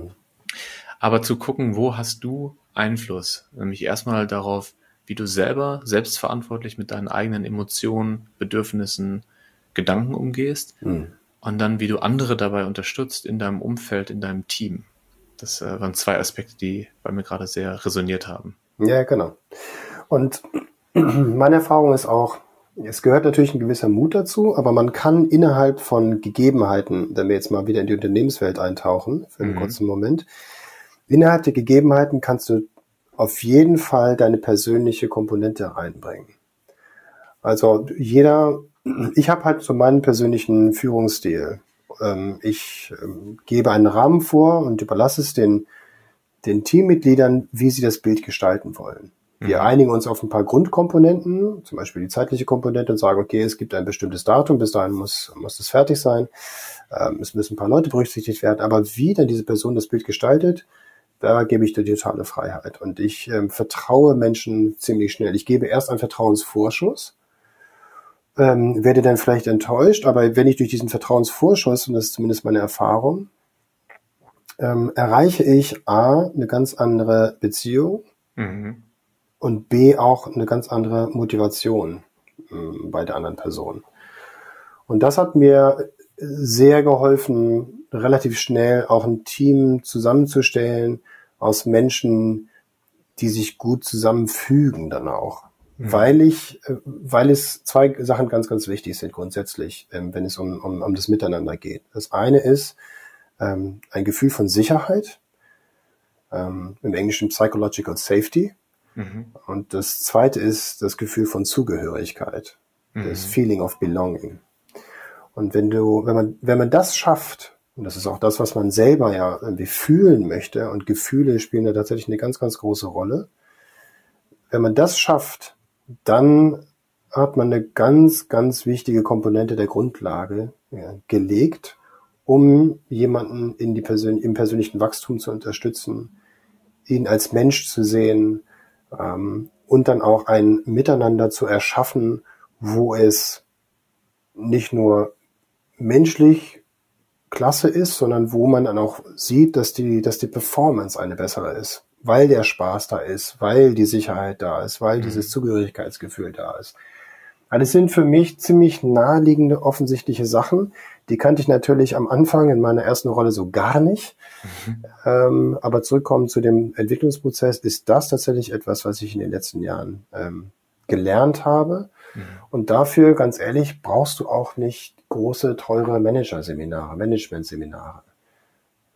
Aber zu gucken, wo hast du Einfluss? Nämlich erstmal darauf, wie du selber selbstverantwortlich mit deinen eigenen Emotionen, Bedürfnissen, Gedanken umgehst und dann, wie du andere dabei unterstützt in deinem Umfeld, in deinem Team. Das waren 2 Aspekte, die bei mir gerade sehr resoniert haben. Ja, genau. Und meine Erfahrung ist auch, es gehört natürlich ein gewisser Mut dazu, aber man kann innerhalb von Gegebenheiten, wenn wir jetzt mal wieder in die Unternehmenswelt eintauchen, für einen kurzen Moment, innerhalb der Gegebenheiten kannst du auf jeden Fall deine persönliche Komponente reinbringen. Also ich habe halt so meinen persönlichen Führungsstil. Ich gebe einen Rahmen vor und überlasse es den Teammitgliedern, wie sie das Bild gestalten wollen. Wir einigen uns auf ein paar Grundkomponenten, zum Beispiel die zeitliche Komponente und sagen, okay, es gibt ein bestimmtes Datum, bis dahin muss das fertig sein. Es müssen ein paar Leute berücksichtigt werden, aber wie dann diese Person das Bild gestaltet, da gebe ich dir totale Freiheit. Und ich vertraue Menschen ziemlich schnell. Ich gebe erst einen Vertrauensvorschuss, werde dann vielleicht enttäuscht, aber wenn ich durch diesen Vertrauensvorschuss, und das ist zumindest meine Erfahrung, erreiche ich A, eine ganz andere Beziehung und B, auch eine ganz andere Motivation bei der anderen Person. Und das hat mir sehr geholfen, relativ schnell auch ein Team zusammenzustellen aus Menschen, die sich gut zusammenfügen dann auch. Weil es 2 Sachen ganz, ganz wichtig sind grundsätzlich, wenn es um das Miteinander geht. Das eine ist ein Gefühl von Sicherheit, im Englischen Psychological Safety. Und das zweite ist das Gefühl von Zugehörigkeit, das Feeling of Belonging. Und wenn man das schafft, und das ist auch das, was man selber ja irgendwie fühlen möchte, und Gefühle spielen da tatsächlich eine ganz, ganz große Rolle. Wenn man das schafft, dann hat man eine ganz, ganz wichtige Komponente der Grundlage gelegt, um jemanden im persönlichen Wachstum zu unterstützen, ihn als Mensch zu sehen, und dann auch ein Miteinander zu erschaffen, wo es nicht nur menschlich klasse ist, sondern wo man dann auch sieht, dass die Performance eine bessere ist, weil der Spaß da ist, weil die Sicherheit da ist, weil dieses Zugehörigkeitsgefühl da ist. Das sind für mich ziemlich naheliegende, offensichtliche Sachen. Die kannte ich natürlich am Anfang in meiner ersten Rolle so gar nicht. Aber zurückkommen zu dem Entwicklungsprozess, ist das tatsächlich etwas, was ich in den letzten Jahren gelernt habe. Und dafür, ganz ehrlich, brauchst du auch nicht große, teure Managementseminare.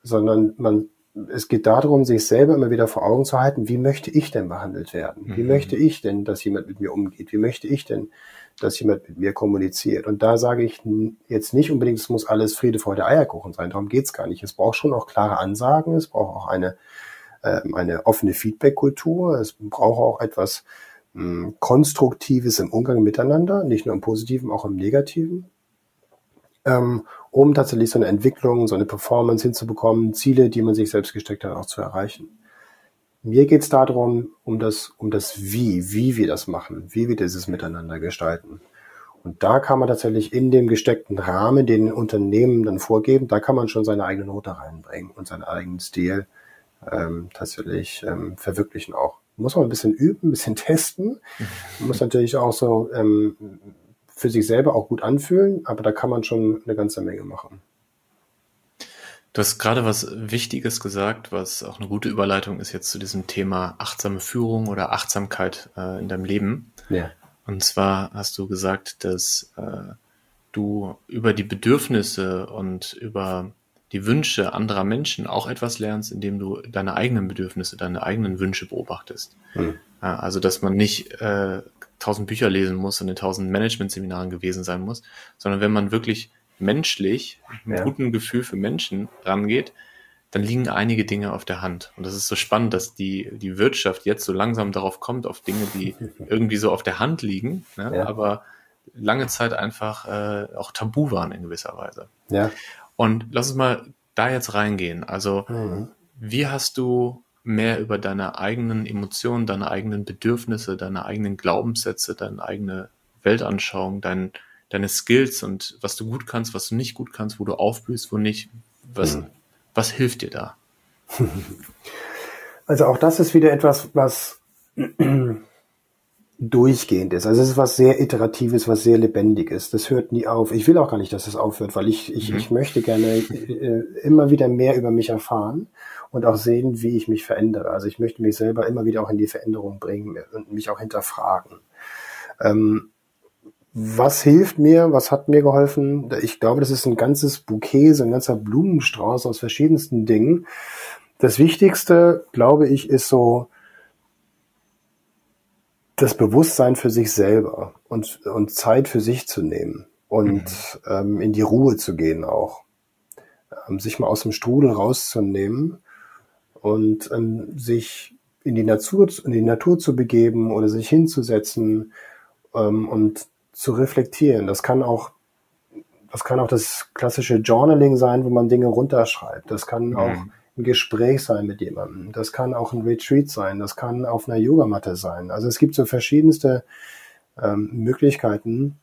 sondern es geht darum, sich selber immer wieder vor Augen zu halten, wie möchte ich denn behandelt werden? Wie möchte ich denn, dass jemand mit mir umgeht? Wie möchte ich denn, dass jemand mit mir kommuniziert? Und da sage ich jetzt nicht unbedingt, es muss alles Friede, Freude, Eierkuchen sein. Darum geht's gar nicht. Es braucht schon auch klare Ansagen. Es braucht auch eine offene Feedback-Kultur. Es braucht auch etwas Konstruktives im Umgang miteinander, nicht nur im Positiven, auch im Negativen. Um tatsächlich so eine Entwicklung, so eine Performance hinzubekommen, Ziele, die man sich selbst gesteckt hat, auch zu erreichen. Mir geht es darum, um das wie wir das machen, wie wir dieses Miteinander gestalten. Und da kann man tatsächlich in dem gesteckten Rahmen, den Unternehmen dann vorgeben, da kann man schon seine eigene Note reinbringen und seinen eigenen Stil tatsächlich verwirklichen auch. Muss man ein bisschen üben, ein bisschen testen. Man muss natürlich auch so für sich selber auch gut anfühlen, aber da kann man schon eine ganze Menge machen. Du hast gerade was Wichtiges gesagt, was auch eine gute Überleitung ist jetzt zu diesem Thema achtsame Führung oder Achtsamkeit in deinem Leben. Ja. Und zwar hast du gesagt, dass du über die Bedürfnisse und über die Wünsche anderer Menschen auch etwas lernst, indem du deine eigenen Bedürfnisse, deine eigenen Wünsche beobachtest. Also, dass man nicht 1000 Bücher lesen muss und in 1000 Management-Seminaren gewesen sein muss, sondern wenn man wirklich menschlich, mit gutem Gefühl für Menschen rangeht, dann liegen einige Dinge auf der Hand. Und das ist so spannend, dass die Wirtschaft jetzt so langsam darauf kommt, auf Dinge, die irgendwie so auf der Hand liegen, ne? Aber lange Zeit einfach auch tabu waren in gewisser Weise. Ja. Und lass uns mal da jetzt reingehen. Also, wie hast du mehr über deine eigenen Emotionen, deine eigenen Bedürfnisse, deine eigenen Glaubenssätze, deine eigene Weltanschauung, deine Skills und was du gut kannst, was du nicht gut kannst, wo du aufblühst, wo nicht, was hilft dir da? Also auch das ist wieder etwas, was durchgehend ist. Also es ist was sehr Iteratives, was sehr Lebendiges. Das hört nie auf. Ich will auch gar nicht, dass es aufhört, weil ich möchte gerne immer wieder mehr über mich erfahren und auch sehen, wie ich mich verändere. Also ich möchte mich selber immer wieder auch in die Veränderung bringen und mich auch hinterfragen. Was hilft mir? Was hat mir geholfen? Ich glaube, das ist ein ganzes Bouquet, so ein ganzer Blumenstrauß aus verschiedensten Dingen. Das Wichtigste, glaube ich, ist so das Bewusstsein für sich selber und Zeit für sich zu nehmen und in die Ruhe zu gehen auch. Sich mal aus dem Strudel rauszunehmen und sich in die Natur zu begeben oder sich hinzusetzen und zu reflektieren. Das kann auch das klassische Journaling sein, wo man Dinge runterschreibt. Das kann auch ein Gespräch sein mit jemandem. Das kann auch ein Retreat sein. Das kann auf einer Yogamatte sein. Also es gibt so verschiedenste Möglichkeiten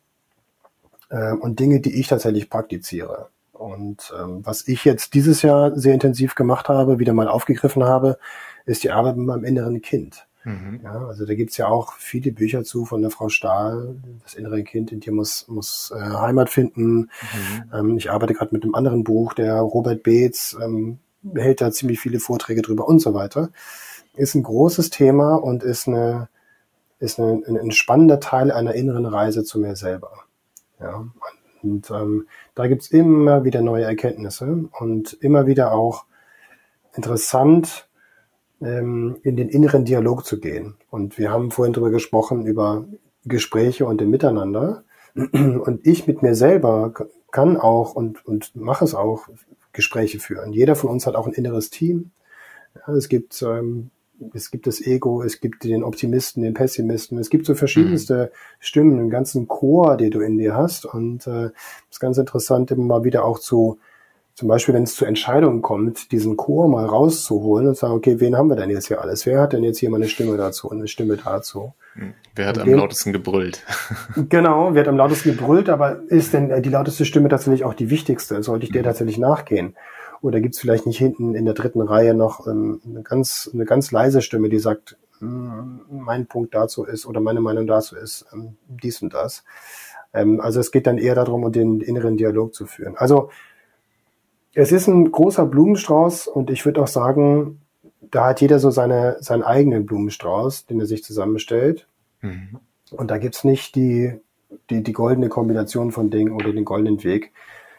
und Dinge, die ich tatsächlich praktiziere. Und was ich jetzt dieses Jahr sehr intensiv gemacht habe, wieder mal aufgegriffen habe, ist die Arbeit mit meinem inneren Kind. Ja, also da gibt's ja auch viele Bücher zu von der Frau Stahl, das innere Kind in dir muss Heimat finden. Ich arbeite gerade mit einem anderen Buch, der Robert Beetz hält da ziemlich viele Vorträge drüber und so weiter. Ist ein großes Thema und ist ein spannender Teil einer inneren Reise zu mir selber. Ja, und da gibt's immer wieder neue Erkenntnisse und immer wieder auch interessant, in den inneren Dialog zu gehen. Und wir haben vorhin darüber gesprochen, über Gespräche und im Miteinander. Und ich mit mir selber kann auch und mache es auch, Gespräche führen. Jeder von uns hat auch ein inneres Team. Ja, es gibt das Ego, es gibt den Optimisten, den Pessimisten. Es gibt so verschiedenste Stimmen, einen ganzen Chor, den du in dir hast. Und es ist ganz interessant, immer mal wieder auch zum Beispiel, wenn es zu Entscheidungen kommt, diesen Chor mal rauszuholen und sagen, okay, wen haben wir denn jetzt hier alles? Wer hat denn jetzt hier mal eine Stimme dazu und eine Stimme dazu? Wer hat am lautesten gebrüllt? Genau, wer hat am lautesten gebrüllt, aber ist denn die lauteste Stimme tatsächlich auch die wichtigste? Sollte ich der tatsächlich nachgehen? Oder gibt es vielleicht nicht hinten in der dritten Reihe noch eine ganz leise Stimme, die sagt, mein Punkt dazu ist oder meine Meinung dazu ist dies und das? Also es geht dann eher darum, den inneren Dialog zu führen. Also es ist ein großer Blumenstrauß und ich würde auch sagen, da hat jeder so seinen eigenen Blumenstrauß, den er sich zusammenstellt. Und da gibt's nicht die goldene Kombination von Dingen oder den goldenen Weg.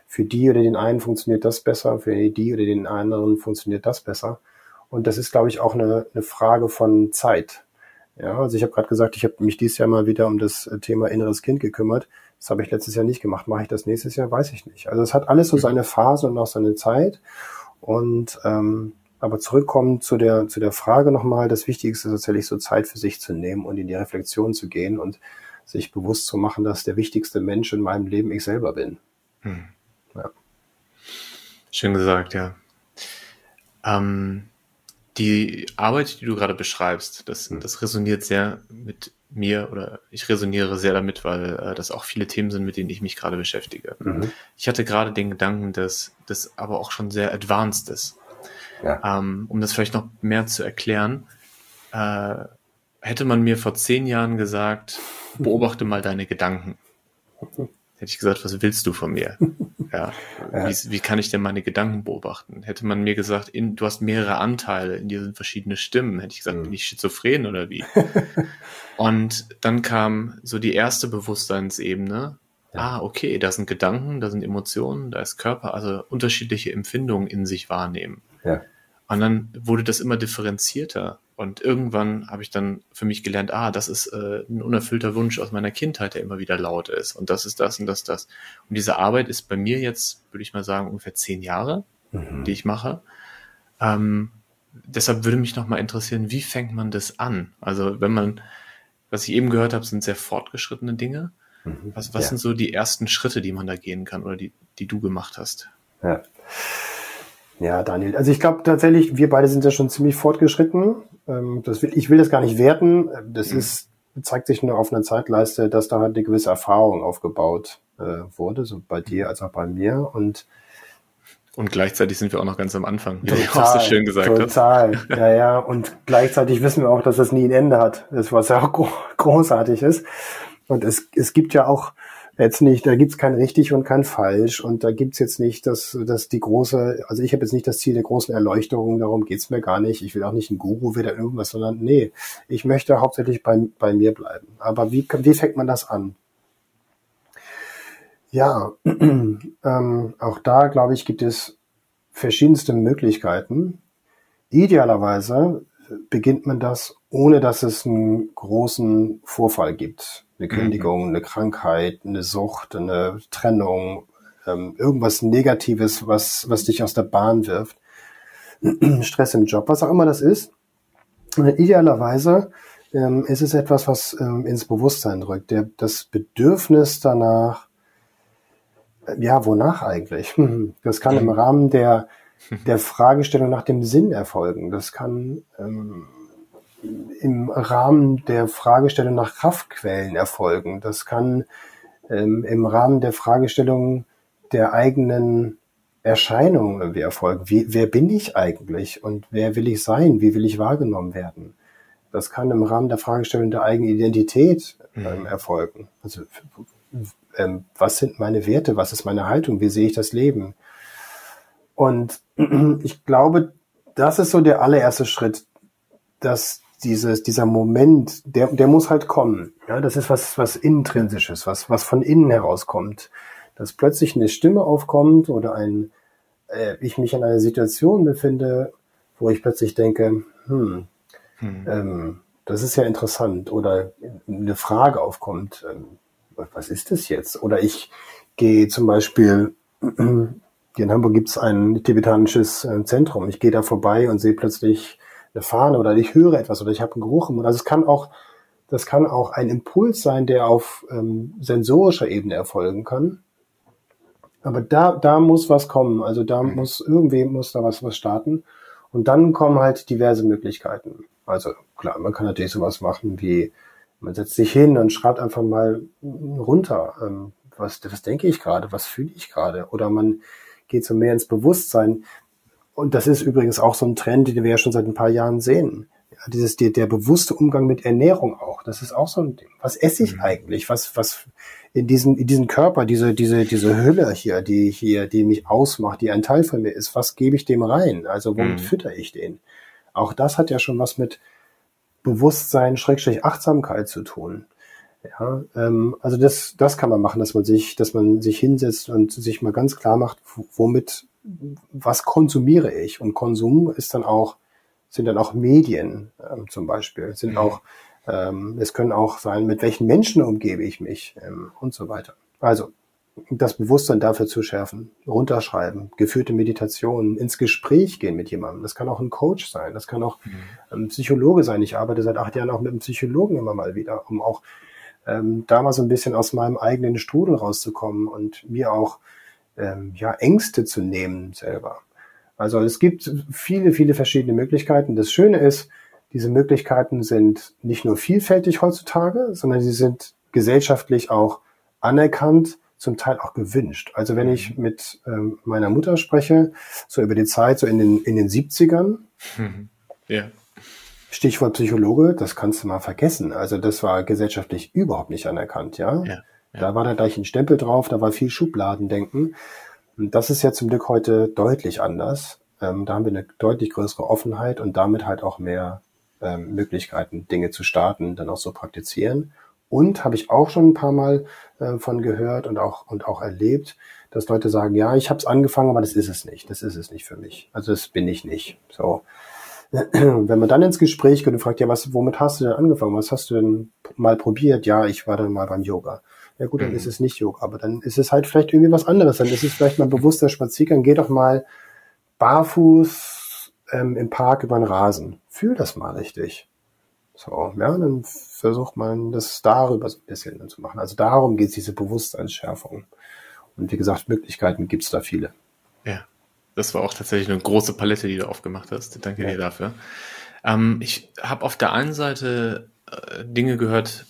für die oder den einen funktioniert das besser, für die oder den anderen funktioniert das besser. Und das ist, glaube ich, auch eine Frage von Zeit. Ja, also ich habe gerade gesagt, ich habe mich dieses Jahr mal wieder um das Thema inneres Kind gekümmert. Das habe ich letztes Jahr nicht gemacht. Mache ich das nächstes Jahr? Weiß ich nicht. Also es hat alles so seine Phase und auch seine Zeit. Und aber zurückkommen zu der Frage nochmal, das Wichtigste ist tatsächlich so Zeit für sich zu nehmen und in die Reflexion zu gehen und sich bewusst zu machen, dass der wichtigste Mensch in meinem Leben ich selber bin. Ja. Schön gesagt, ja. Die Arbeit, die du gerade beschreibst, das resoniert sehr mit mir oder ich resoniere sehr damit, weil das auch viele Themen sind, mit denen ich mich gerade beschäftige. Ich hatte gerade den Gedanken, dass das aber auch schon sehr advanced ist. Ja. Um das vielleicht noch mehr zu erklären, hätte man mir vor 10 Jahren gesagt, beobachte mal deine Gedanken. Hätte ich gesagt, was willst du von mir? Ja. Wie kann ich denn meine Gedanken beobachten? Hätte man mir gesagt, du hast mehrere Anteile, in dir sind verschiedene Stimmen, hätte ich gesagt, bin ich schizophren oder wie? Und dann kam so die erste Bewusstseinsebene. Okay, da sind Gedanken, da sind Emotionen, da ist Körper, also unterschiedliche Empfindungen in sich wahrnehmen. Ja. Und dann wurde das immer differenzierter. Und irgendwann habe ich dann für mich gelernt, das ist ein unerfüllter Wunsch aus meiner Kindheit, der immer wieder laut ist. Und das ist das und das. Und diese Arbeit ist bei mir jetzt, würde ich mal sagen, ungefähr 10 Jahre, die ich mache. Deshalb würde mich noch mal interessieren, wie fängt man das an? Also was ich eben gehört habe, sind sehr fortgeschrittene Dinge. Was sind so die ersten Schritte, die man da gehen kann oder die du gemacht hast? Ja, Daniel, also ich glaube tatsächlich, wir beide sind ja schon ziemlich fortgeschritten. Ich will das gar nicht werten. Das zeigt sich nur auf einer Zeitleiste, dass da halt eine gewisse Erfahrung aufgebaut wurde, so bei dir als auch bei mir. Und gleichzeitig sind wir auch noch ganz am Anfang, wie du auch so schön gesagt hast. Total, ja. Und gleichzeitig wissen wir auch, dass das nie ein Ende hat, das was ja auch großartig ist. Und es gibt ja auch jetzt nicht, da gibt's kein richtig und kein falsch und da gibt's jetzt nicht dass die große, also ich habe jetzt nicht das Ziel der großen Erleuchtung, darum geht's mir gar nicht. Ich will auch nicht ein Guru oder irgendwas, sondern nee, ich möchte hauptsächlich bei mir bleiben. Aber wie fängt man das an? Ja, auch da, glaube ich, gibt es verschiedenste Möglichkeiten. Idealerweise beginnt man das, ohne dass es einen großen Vorfall gibt. Eine Kündigung, eine Krankheit, eine Sucht, eine Trennung, irgendwas Negatives, was dich aus der Bahn wirft. Stress im Job, was auch immer das ist. Idealerweise ist es etwas, was ins Bewusstsein rückt. Das Bedürfnis danach, wonach eigentlich? Das kann im Rahmen der Fragestellung nach dem Sinn erfolgen. Das kann im Rahmen der Fragestellung nach Kraftquellen erfolgen. Das kann im Rahmen der Fragestellung der eigenen Erscheinung irgendwie erfolgen. Wer bin ich eigentlich und wer will ich sein? Wie will ich wahrgenommen werden? Das kann im Rahmen der Fragestellung der eigenen Identität erfolgen. Also was sind meine Werte? Was ist meine Haltung? Wie sehe ich das Leben? Und ich glaube, das ist so der allererste Schritt, dass dieser Moment, der muss halt kommen. Ja, das ist was Intrinsisches, was von innen herauskommt. Dass plötzlich eine Stimme aufkommt oder ich mich in einer Situation befinde, wo ich plötzlich denke, das ist ja interessant. Oder eine Frage aufkommt, was ist das jetzt? Oder ich gehe zum Beispiel, hier in Hamburg gibt es ein tibetanisches Zentrum. Ich gehe da vorbei und sehe plötzlich eine Fahne oder ich höre etwas oder ich habe einen Geruch im Mund. Also das kann auch ein Impuls sein, der auf sensorischer Ebene erfolgen kann. Aber da muss was kommen. Also da muss da was starten. Und dann kommen halt diverse Möglichkeiten. Also klar, man kann natürlich sowas machen wie, man setzt sich hin und schreibt einfach mal runter, was denke ich gerade, was fühle ich gerade. Oder man geht so mehr ins Bewusstsein. Und das ist übrigens auch so ein Trend, den wir ja schon seit ein paar Jahren sehen. Ja, der bewusste Umgang mit Ernährung auch. Das ist auch so ein Ding. Was esse ich eigentlich? Was in diesen Körper, diese Hülle hier, die mich ausmacht, die ein Teil von mir ist, was gebe ich dem rein? Also womit fütter ich den? Auch das hat ja schon was mit Bewusstsein, Achtsamkeit zu tun. Ja, also das kann man machen, dass man sich hinsetzt und sich mal ganz klar macht, was konsumiere ich? Und Konsum sind dann auch Medien, zum Beispiel, es können auch sein, mit welchen Menschen umgebe ich mich, und so weiter. Also, das Bewusstsein dafür zu schärfen, runterschreiben, geführte Meditationen, ins Gespräch gehen mit jemandem. Das kann auch ein Coach sein, das kann auch ein Psychologe sein. Ich arbeite seit 8 Jahren auch mit einem Psychologen immer mal wieder, um auch da mal so ein bisschen aus meinem eigenen Strudel rauszukommen und mir auch Ängste zu nehmen selber. Also es gibt viele, viele verschiedene Möglichkeiten. Das Schöne ist, diese Möglichkeiten sind nicht nur vielfältig heutzutage, sondern sie sind gesellschaftlich auch anerkannt, zum Teil auch gewünscht. Also wenn ich mit meiner Mutter spreche, so über die Zeit, so in den 70ern, Ja. Stichwort Psychologe, das kannst du mal vergessen. Also das war gesellschaftlich überhaupt nicht anerkannt, ja. Da war da gleich ein Stempel drauf, da war viel Schubladendenken. Und das ist ja zum Glück heute deutlich anders. Da haben wir eine deutlich größere Offenheit und damit halt auch mehr Möglichkeiten, Dinge zu starten, dann auch so praktizieren. Und habe ich auch schon ein paar Mal von gehört und auch erlebt, dass Leute sagen, ja, ich habe es angefangen, aber das ist es nicht für mich. Also das bin ich nicht. So. Wenn man dann ins Gespräch geht und fragt, ja, womit hast du denn angefangen? Was hast du denn mal probiert? Ja, ich war dann mal beim Yoga. Ja gut, dann ist es nicht Yoga, aber dann ist es halt vielleicht irgendwie was anderes. Dann ist es vielleicht mal ein bewusster Spaziergang. Geh doch mal barfuß im Park über den Rasen. Fühl das mal richtig. So, ja, dann versucht man das darüber so ein bisschen zu machen. Also darum geht es, diese Bewusstseinsschärfung. Und wie gesagt, Möglichkeiten gibt's da viele. Ja. Das war auch tatsächlich eine große Palette, die du aufgemacht hast. Danke dir dafür. Ich habe auf der einen Seite Dinge gehört,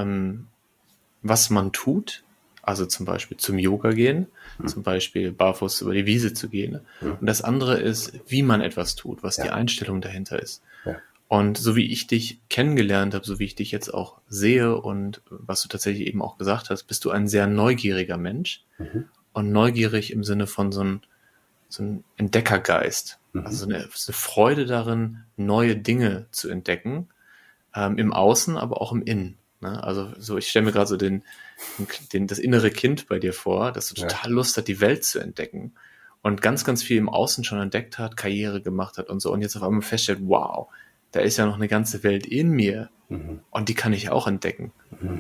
was man tut, also zum Beispiel zum Yoga gehen, zum Beispiel barfuß über die Wiese zu gehen. Und das andere ist, wie man etwas tut, was die Einstellung dahinter ist. Ja. Und so wie ich dich kennengelernt habe, so wie ich dich jetzt auch sehe und was du tatsächlich eben auch gesagt hast, bist du ein sehr neugieriger Mensch. Und neugierig im Sinne von so ein Entdeckergeist, also eine Freude darin, neue Dinge zu entdecken, im Außen, aber auch im Innen. Ne? Also so, ich stelle mir gerade so das innere Kind bei dir vor, das so total Lust hat, die Welt zu entdecken und ganz, ganz viel im Außen schon entdeckt hat, Karriere gemacht hat und so und jetzt auf einmal feststellt, wow, da ist ja noch eine ganze Welt in mir und die kann ich auch entdecken.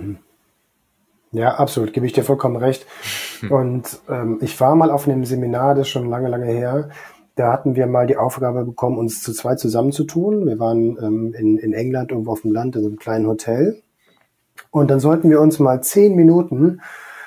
Ja, absolut, gebe ich dir vollkommen recht. Und ich war mal auf einem Seminar, das ist schon lange, lange her. Da hatten wir mal die Aufgabe bekommen, uns zu zweit zusammenzutun. Wir waren in England irgendwo auf dem Land in so einem kleinen Hotel. Und dann sollten wir uns mal 10 Minuten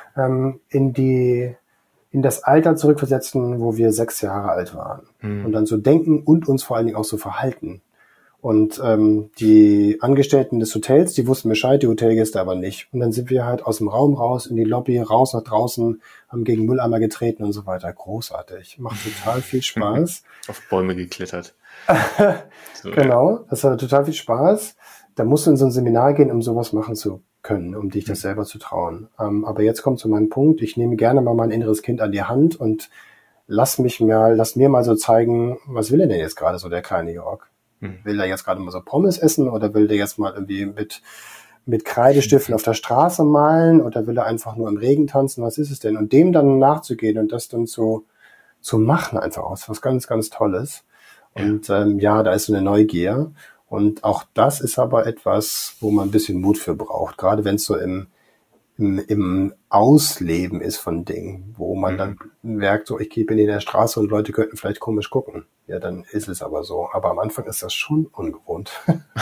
in das Alter zurückversetzen, wo wir 6 Jahre alt waren. Und dann so denken und uns vor allen Dingen auch so verhalten. Und die Angestellten des Hotels, die wussten Bescheid, die Hotelgäste aber nicht. Und dann sind wir halt aus dem Raum raus, in die Lobby, raus nach draußen, haben gegen Mülleimer getreten und so weiter. Großartig. Macht total viel Spaß. Auf Bäume geklettert. So, genau, das hat total viel Spaß. Da musst du in so ein Seminar gehen, um sowas machen zu können, um dich das selber zu trauen. Aber jetzt kommt zu meinem Punkt. Ich nehme gerne mal mein inneres Kind an die Hand und lass mir mal so zeigen, was will er denn jetzt gerade so, der kleine Jörg? Will der jetzt gerade mal so Pommes essen oder will der jetzt mal irgendwie mit Kreidestiften auf der Straße malen oder will er einfach nur im Regen tanzen? Was ist es denn? Und dem dann nachzugehen und das dann zu machen einfach aus, was ganz, ganz Tolles. Und da ist so eine Neugier. Und auch das ist aber etwas, wo man ein bisschen Mut für braucht. Gerade wenn es so im Ausleben ist von Dingen, wo man dann merkt, so ich bin in der Straße und Leute könnten vielleicht komisch gucken. Ja, dann ist es aber so. Aber am Anfang ist das schon ungewohnt.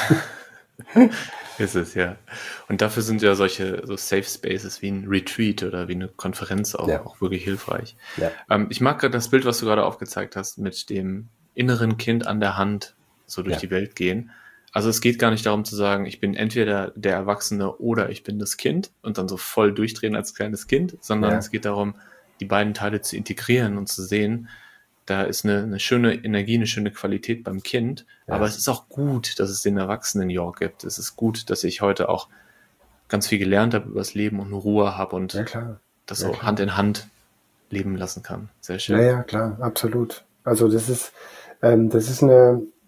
Ist es, ja. Und dafür sind ja solche so Safe Spaces wie ein Retreat oder wie eine Konferenz auch wirklich hilfreich. Ja. Ich mag gerade das Bild, was du gerade aufgezeigt hast, mit dem inneren Kind an der Hand so durch die Welt gehen. Also es geht gar nicht darum zu sagen, ich bin entweder der Erwachsene oder ich bin das Kind und dann so voll durchdrehen als kleines Kind, sondern es geht darum, die beiden Teile zu integrieren und zu sehen, da ist eine schöne Energie, eine schöne Qualität beim Kind, aber es ist auch gut, dass es den Erwachsenen York gibt. Es ist gut, dass ich heute auch ganz viel gelernt habe über das Leben und eine Ruhe habe und das so Hand in Hand leben lassen kann. Sehr schön. Ja, klar, absolut. Also das ist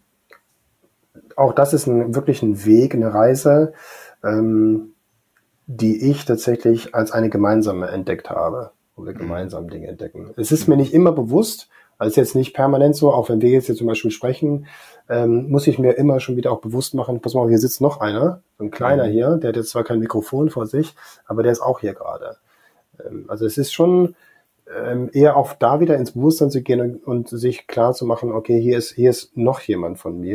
wirklich ein Weg, eine Reise, die ich tatsächlich als eine gemeinsame entdeckt habe, wo wir gemeinsam Dinge entdecken. Es ist mir nicht immer bewusst, also jetzt nicht permanent so, auch wenn wir jetzt hier zum Beispiel sprechen, muss ich mir immer schon wieder auch bewusst machen, pass mal, hier sitzt noch einer, so ein kleiner hier, der hat jetzt zwar kein Mikrofon vor sich, aber der ist auch hier gerade. Also es ist schon eher auch da wieder ins Bewusstsein zu gehen und sich klar zu machen, okay, hier ist noch jemand von mir.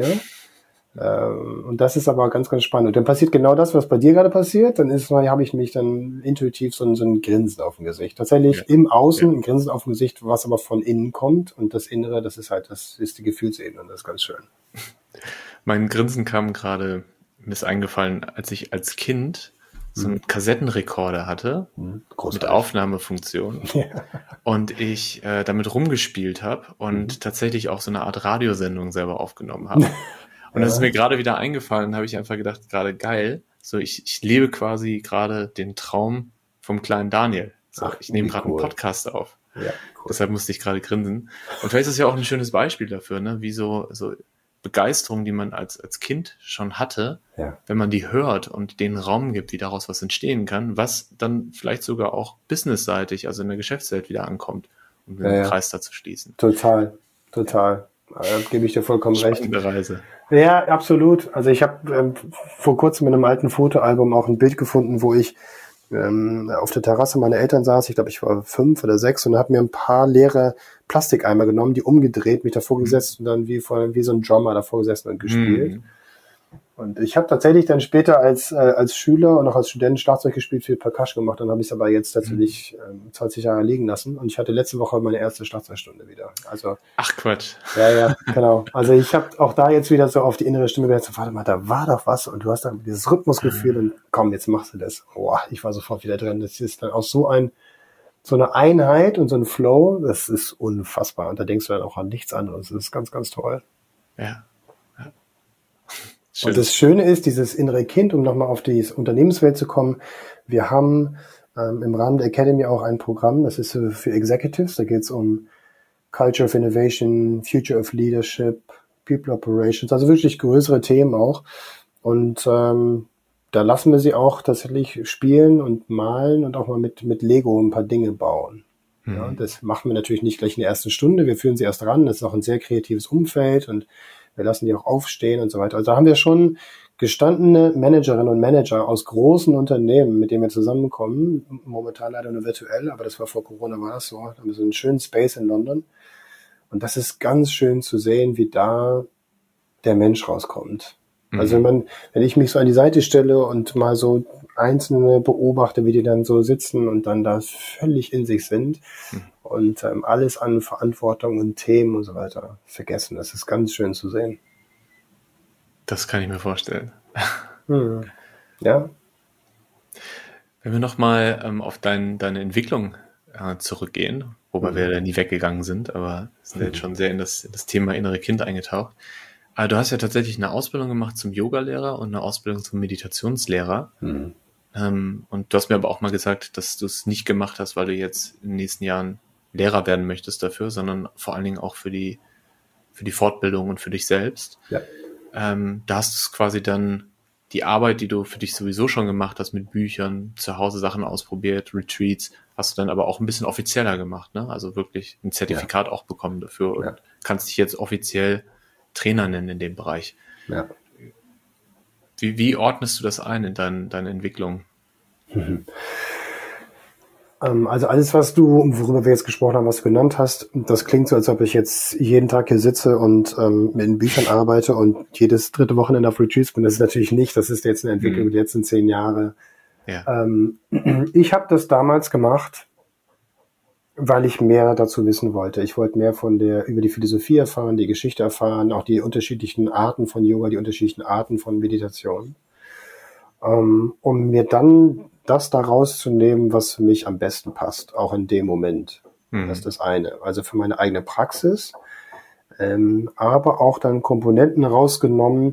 Und das ist aber ganz, ganz spannend. Und dann passiert genau das, was bei dir gerade passiert. Dann habe ich mich dann intuitiv so ein Grinsen auf dem Gesicht. Tatsächlich im Außen ein Grinsen auf dem Gesicht, was aber von innen kommt. Und das Innere, das ist die Gefühlsebene und das ist ganz schön. Mein Grinsen kam gerade, mir ist eingefallen, als ich als Kind so einen Kassettenrekorder hatte mit Aufnahmefunktion und ich damit rumgespielt habe und tatsächlich auch so eine Art Radiosendung selber aufgenommen habe. Und das ist mir gerade wieder eingefallen, habe ich einfach gedacht, gerade geil. So, ich lebe quasi gerade den Traum vom kleinen Daniel. So, ich nehme gerade einen Podcast auf. Ja, cool. Deshalb musste ich gerade grinsen. Und vielleicht ist es ja auch ein schönes Beispiel dafür, ne, wie so Begeisterung, die man als Kind schon hatte, wenn man die hört und denen Raum gibt, wie daraus was entstehen kann, was dann vielleicht sogar auch businessseitig, also in der Geschäftswelt wieder ankommt, um den Kreis da zu schließen. Total. Da gebe ich dir vollkommen recht. Spannende Reise. Ja, absolut. Also ich habe vor kurzem in einem alten Fotoalbum auch ein Bild gefunden, wo ich auf der Terrasse meiner Eltern saß. Ich glaube, ich war 5 oder 6 und habe mir ein paar leere Plastikeimer genommen, die umgedreht, mich davor gesetzt und dann wie so ein Drummer davor gesessen und gespielt. Und ich habe tatsächlich dann später als Schüler und auch als Student Schlagzeug gespielt, viel Percussion gemacht. Dann habe ich es aber jetzt tatsächlich 20 Jahre liegen lassen. Und ich hatte letzte Woche meine erste Schlagzeugstunde wieder. Also ach Quatsch. Ja, genau. Also ich habe auch da jetzt wieder so auf die innere Stimme gehört, so, warte mal, da war doch was. Und du hast dann dieses Rhythmusgefühl und komm, jetzt machst du das. Boah, ich war sofort wieder drin. Das ist dann auch so eine Einheit und so ein Flow, das ist unfassbar. Und da denkst du dann auch an nichts anderes. Das ist ganz, ganz toll. Ja. Und das Schöne ist, dieses innere Kind, um nochmal auf die Unternehmenswelt zu kommen, wir haben im Rahmen der Academy auch ein Programm, das ist für Executives, da geht es um Culture of Innovation, Future of Leadership, People Operations, also wirklich größere Themen auch. Und da lassen wir sie auch tatsächlich spielen und malen und auch mal mit Lego ein paar Dinge bauen. Ja, das machen wir natürlich nicht gleich in der ersten Stunde, wir führen sie erst ran, das ist auch ein sehr kreatives Umfeld und wir lassen die auch aufstehen und so weiter. Also da haben wir schon gestandene Managerinnen und Manager aus großen Unternehmen, mit denen wir zusammenkommen. Momentan leider nur virtuell, aber das war vor Corona, war das so. Da haben wir so einen schönen Space in London. Und das ist ganz schön zu sehen, wie da der Mensch rauskommt. Also wenn ich mich so an die Seite stelle und mal so Einzelne beobachte, wie die dann so sitzen und dann da völlig in sich sind und alles an Verantwortung und Themen und so weiter vergessen. Das ist ganz schön zu sehen. Das kann ich mir vorstellen. Ja. Wenn wir nochmal auf deine Entwicklung zurückgehen, wobei wir da nie weggegangen sind, aber sind jetzt schon sehr in das Thema innere Kind eingetaucht. Du hast ja tatsächlich eine Ausbildung gemacht zum Yogalehrer und eine Ausbildung zum Meditationslehrer. Und du hast mir aber auch mal gesagt, dass du es nicht gemacht hast, weil du jetzt in den nächsten Jahren Lehrer werden möchtest dafür, sondern vor allen Dingen auch für die Fortbildung und für dich selbst. Ja. Da hast du es quasi dann die Arbeit, die du für dich sowieso schon gemacht hast mit Büchern, zu Hause Sachen ausprobiert, Retreats, hast du dann aber auch ein bisschen offizieller gemacht, ne? Also wirklich ein Zertifikat auch bekommen dafür und kannst dich jetzt offiziell Trainer nennen in dem Bereich. Ja. Wie ordnest du das ein in deine Entwicklung? Also alles, worüber wir jetzt gesprochen haben, was du genannt hast, das klingt so, als ob ich jetzt jeden Tag hier sitze und in Büchern arbeite und jedes dritte Wochenende auf Retreats bin. Das ist natürlich nicht, das ist jetzt eine Entwicklung die letzten 10 Jahre. Ja. Ich habe das damals gemacht, weil ich mehr dazu wissen wollte. Ich wollte mehr über die Philosophie erfahren, die Geschichte erfahren, auch die unterschiedlichen Arten von Yoga, die unterschiedlichen Arten von Meditation, um mir dann das da rauszunehmen, was für mich am besten passt, auch in dem Moment. Das ist das eine. Also für meine eigene Praxis, aber auch dann Komponenten rausgenommen,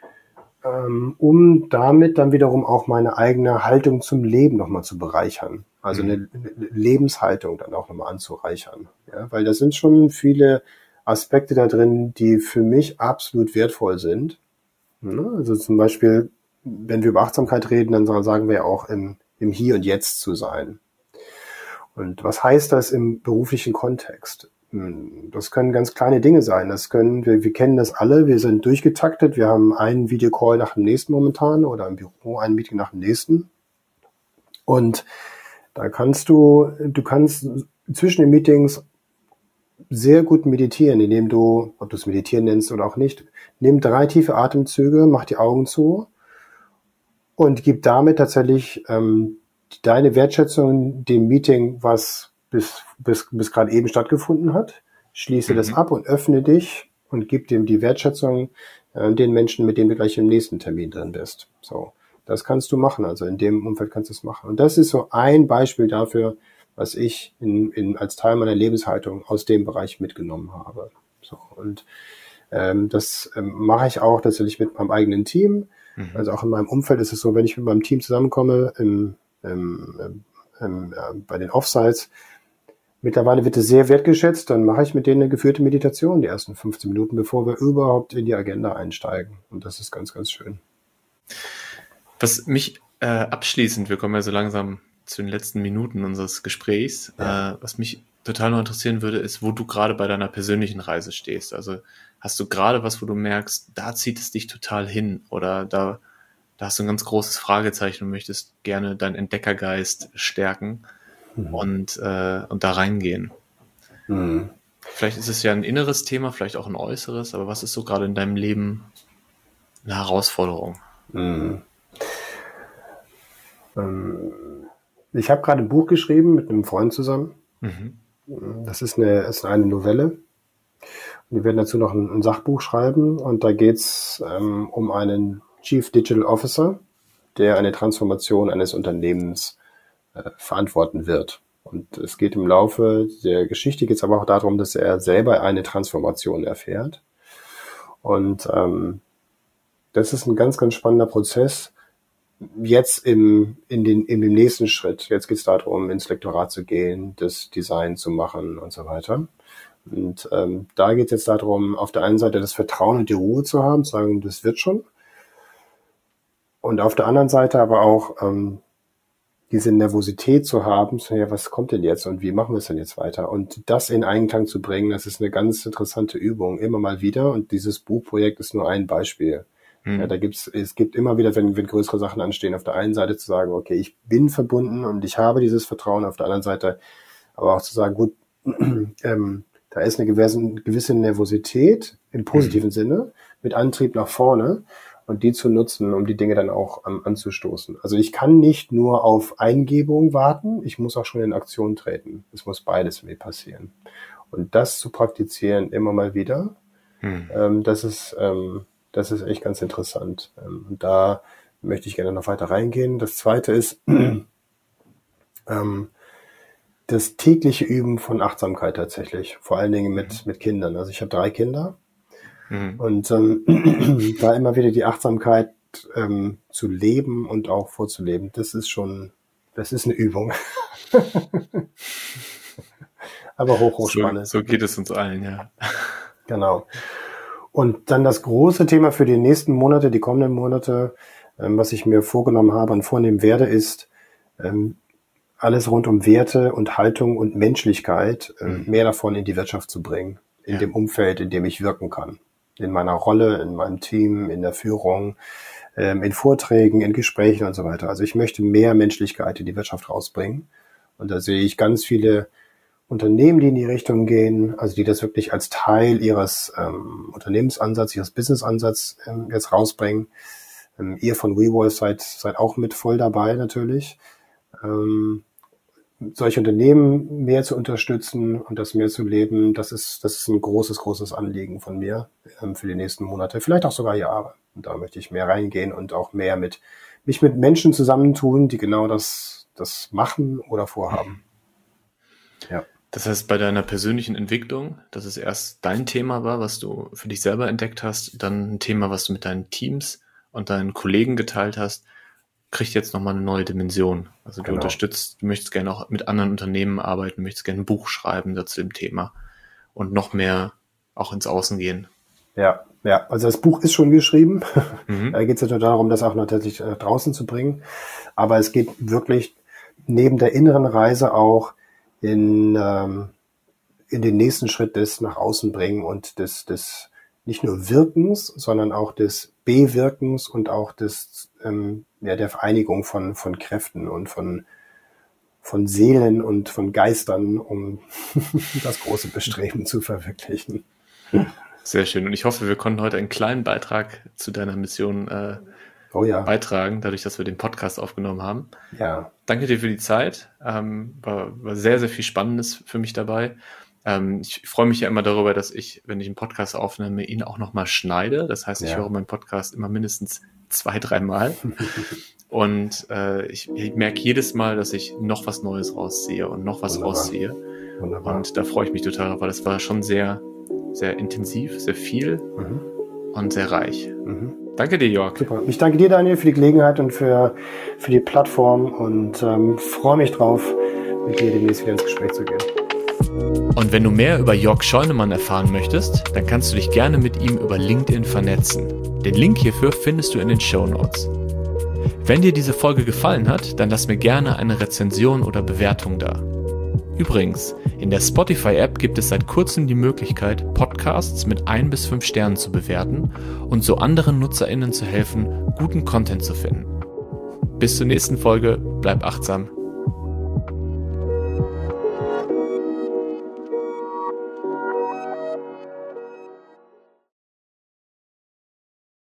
um damit dann wiederum auch meine eigene Haltung zum Leben nochmal zu bereichern. Also eine Lebenshaltung dann auch nochmal anzureichern. Ja, weil da sind schon viele Aspekte da drin, die für mich absolut wertvoll sind. Also zum Beispiel, wenn wir über Achtsamkeit reden, dann sagen wir ja auch im im Hier und Jetzt zu sein. Und was heißt das im beruflichen Kontext? Das können ganz kleine Dinge sein. Wir kennen das alle, wir sind durchgetaktet, wir haben einen Videocall nach dem nächsten momentan oder im Büro ein Meeting nach dem nächsten. Und da kannst du kannst zwischen den Meetings sehr gut meditieren, indem du, ob du es meditieren nennst oder auch nicht, nimm 3 tiefe Atemzüge, mach die Augen zu und gib damit tatsächlich deine Wertschätzung dem Meeting, was bis gerade eben stattgefunden hat. Schließe das ab und öffne dich und gib dem die Wertschätzung den Menschen, mit denen du gleich im nächsten Termin drin bist. So, das kannst du machen. Also in dem Umfeld kannst du es machen. Und das ist so ein Beispiel dafür, was ich als Teil meiner Lebenshaltung aus dem Bereich mitgenommen habe. So, und das mache ich auch tatsächlich mit meinem eigenen Team. Also auch in meinem Umfeld ist es so, wenn ich mit meinem Team zusammenkomme, bei den Offsites, mittlerweile wird es sehr wertgeschätzt, dann mache ich mit denen eine geführte Meditation die ersten 15 Minuten, bevor wir überhaupt in die Agenda einsteigen. Und das ist ganz, ganz schön. Was mich abschließend, wir kommen ja so langsam zu den letzten Minuten unseres Gesprächs, was mich total noch interessieren würde, ist, wo du gerade bei deiner persönlichen Reise stehst. Also hast du gerade was, wo du merkst, da zieht es dich total hin oder da hast du ein ganz großes Fragezeichen und möchtest gerne deinen Entdeckergeist stärken und da reingehen. Vielleicht ist es ja ein inneres Thema, vielleicht auch ein äußeres, aber was ist so gerade in deinem Leben eine Herausforderung? Ich habe gerade ein Buch geschrieben mit einem Freund zusammen. Das ist eine Novelle. Wir werden dazu noch ein Sachbuch schreiben und da geht's um einen Chief Digital Officer, der eine Transformation eines Unternehmens verantworten wird. Und es geht im Laufe der Geschichte geht's aber auch darum, dass er selber eine Transformation erfährt. Und das ist ein ganz, ganz spannender Prozess. Jetzt in dem nächsten Schritt. Jetzt geht's darum, ins Lektorat zu gehen, das Design zu machen und so weiter. Und da geht's jetzt darum, auf der einen Seite das Vertrauen und die Ruhe zu haben, zu sagen, das wird schon. Und auf der anderen Seite aber auch diese Nervosität zu haben, so, ja, was kommt denn jetzt und wie machen wir es denn jetzt weiter? Und das in Einklang zu bringen, das ist eine ganz interessante Übung, immer mal wieder. Und dieses Buchprojekt ist nur ein Beispiel. Ja, es gibt immer wieder, wenn größere Sachen anstehen, auf der einen Seite zu sagen, okay, ich bin verbunden und ich habe dieses Vertrauen, auf der anderen Seite aber auch zu sagen, gut, da ist eine gewisse Nervosität im positiven Sinne mit Antrieb nach vorne und die zu nutzen, um die Dinge dann auch anzustoßen. Also ich kann nicht nur auf Eingebung warten, ich muss auch schon in Aktion treten. Es muss beides mir passieren. Und das zu praktizieren immer mal wieder, das ist echt ganz interessant. Und da möchte ich gerne noch weiter reingehen. Das Zweite ist das tägliche Üben von Achtsamkeit tatsächlich, vor allen Dingen mit Kindern. Also ich habe 3 Kinder und da immer wieder die Achtsamkeit zu leben und auch vorzuleben, das ist eine Übung. Aber hochspannend. So geht es uns allen, ja. Genau. Und dann das große Thema für die nächsten Monate, die kommenden Monate, was ich mir vorgenommen habe und vornehmen werde, ist alles rund um Werte und Haltung und Menschlichkeit, mehr davon in die Wirtschaft zu bringen, in dem Umfeld, in dem ich wirken kann. In meiner Rolle, in meinem Team, in der Führung, in Vorträgen, in Gesprächen und so weiter. Also ich möchte mehr Menschlichkeit in die Wirtschaft rausbringen. Und da sehe ich ganz viele Unternehmen, die in die Richtung gehen, also die das wirklich als Teil ihres Unternehmensansatzes, ihres Businessansatz jetzt rausbringen. Ihr von WeWolf seid auch mit voll dabei natürlich. Solche Unternehmen mehr zu unterstützen und das mehr zu leben, das ist ein großes, großes Anliegen von mir für die nächsten Monate, vielleicht auch sogar Jahre. Und da möchte ich mehr reingehen und auch mehr mich mit Menschen zusammentun, die genau das machen oder vorhaben. Ja. Das heißt, bei deiner persönlichen Entwicklung, dass es erst dein Thema war, was du für dich selber entdeckt hast, dann ein Thema, was du mit deinen Teams und deinen Kollegen geteilt hast, kriegt jetzt nochmal eine neue Dimension. Also du du möchtest gerne auch mit anderen Unternehmen arbeiten, möchtest gerne ein Buch schreiben dazu dem Thema und noch mehr auch ins Außen gehen. Ja. Also das Buch ist schon geschrieben. Da geht es ja darum, das auch noch tatsächlich draußen zu bringen. Aber es geht wirklich neben der inneren Reise auch in den nächsten Schritt des nach außen bringen und des nicht nur Wirkens, sondern auch des Bewirkens und auch des der Vereinigung von Kräften und von Seelen und von Geistern, um das große Bestreben zu verwirklichen. Sehr schön. Und ich hoffe, wir konnten heute einen kleinen Beitrag zu deiner Mission beitragen, dadurch, dass wir den Podcast aufgenommen haben. Ja. Danke dir für die Zeit. War sehr, sehr viel Spannendes für mich dabei. Ich freue mich ja immer darüber, dass ich, wenn ich einen Podcast aufnehme, ihn auch nochmal schneide. Das heißt, ich höre meinen Podcast immer mindestens 2-3 Mal. Und ich merke jedes Mal, dass ich noch was Neues rausziehe und noch was rausziehe. Wunderbar. Und da freue ich mich total, weil das war schon sehr, sehr intensiv, sehr viel und sehr reich. Danke dir, Jörg. Super. Ich danke dir, Daniel, für die Gelegenheit und für die Plattform und freue mich drauf, mit dir demnächst wieder ins Gespräch zu gehen. Und wenn du mehr über Jörg Scheunemann erfahren möchtest, dann kannst du dich gerne mit ihm über LinkedIn vernetzen. Den Link hierfür findest du in den Shownotes. Wenn dir diese Folge gefallen hat, dann lass mir gerne eine Rezension oder Bewertung da. Übrigens, in der Spotify-App gibt es seit kurzem die Möglichkeit, Podcasts mit 1 bis 5 Sternen zu bewerten und so anderen NutzerInnen zu helfen, guten Content zu finden. Bis zur nächsten Folge, bleib achtsam.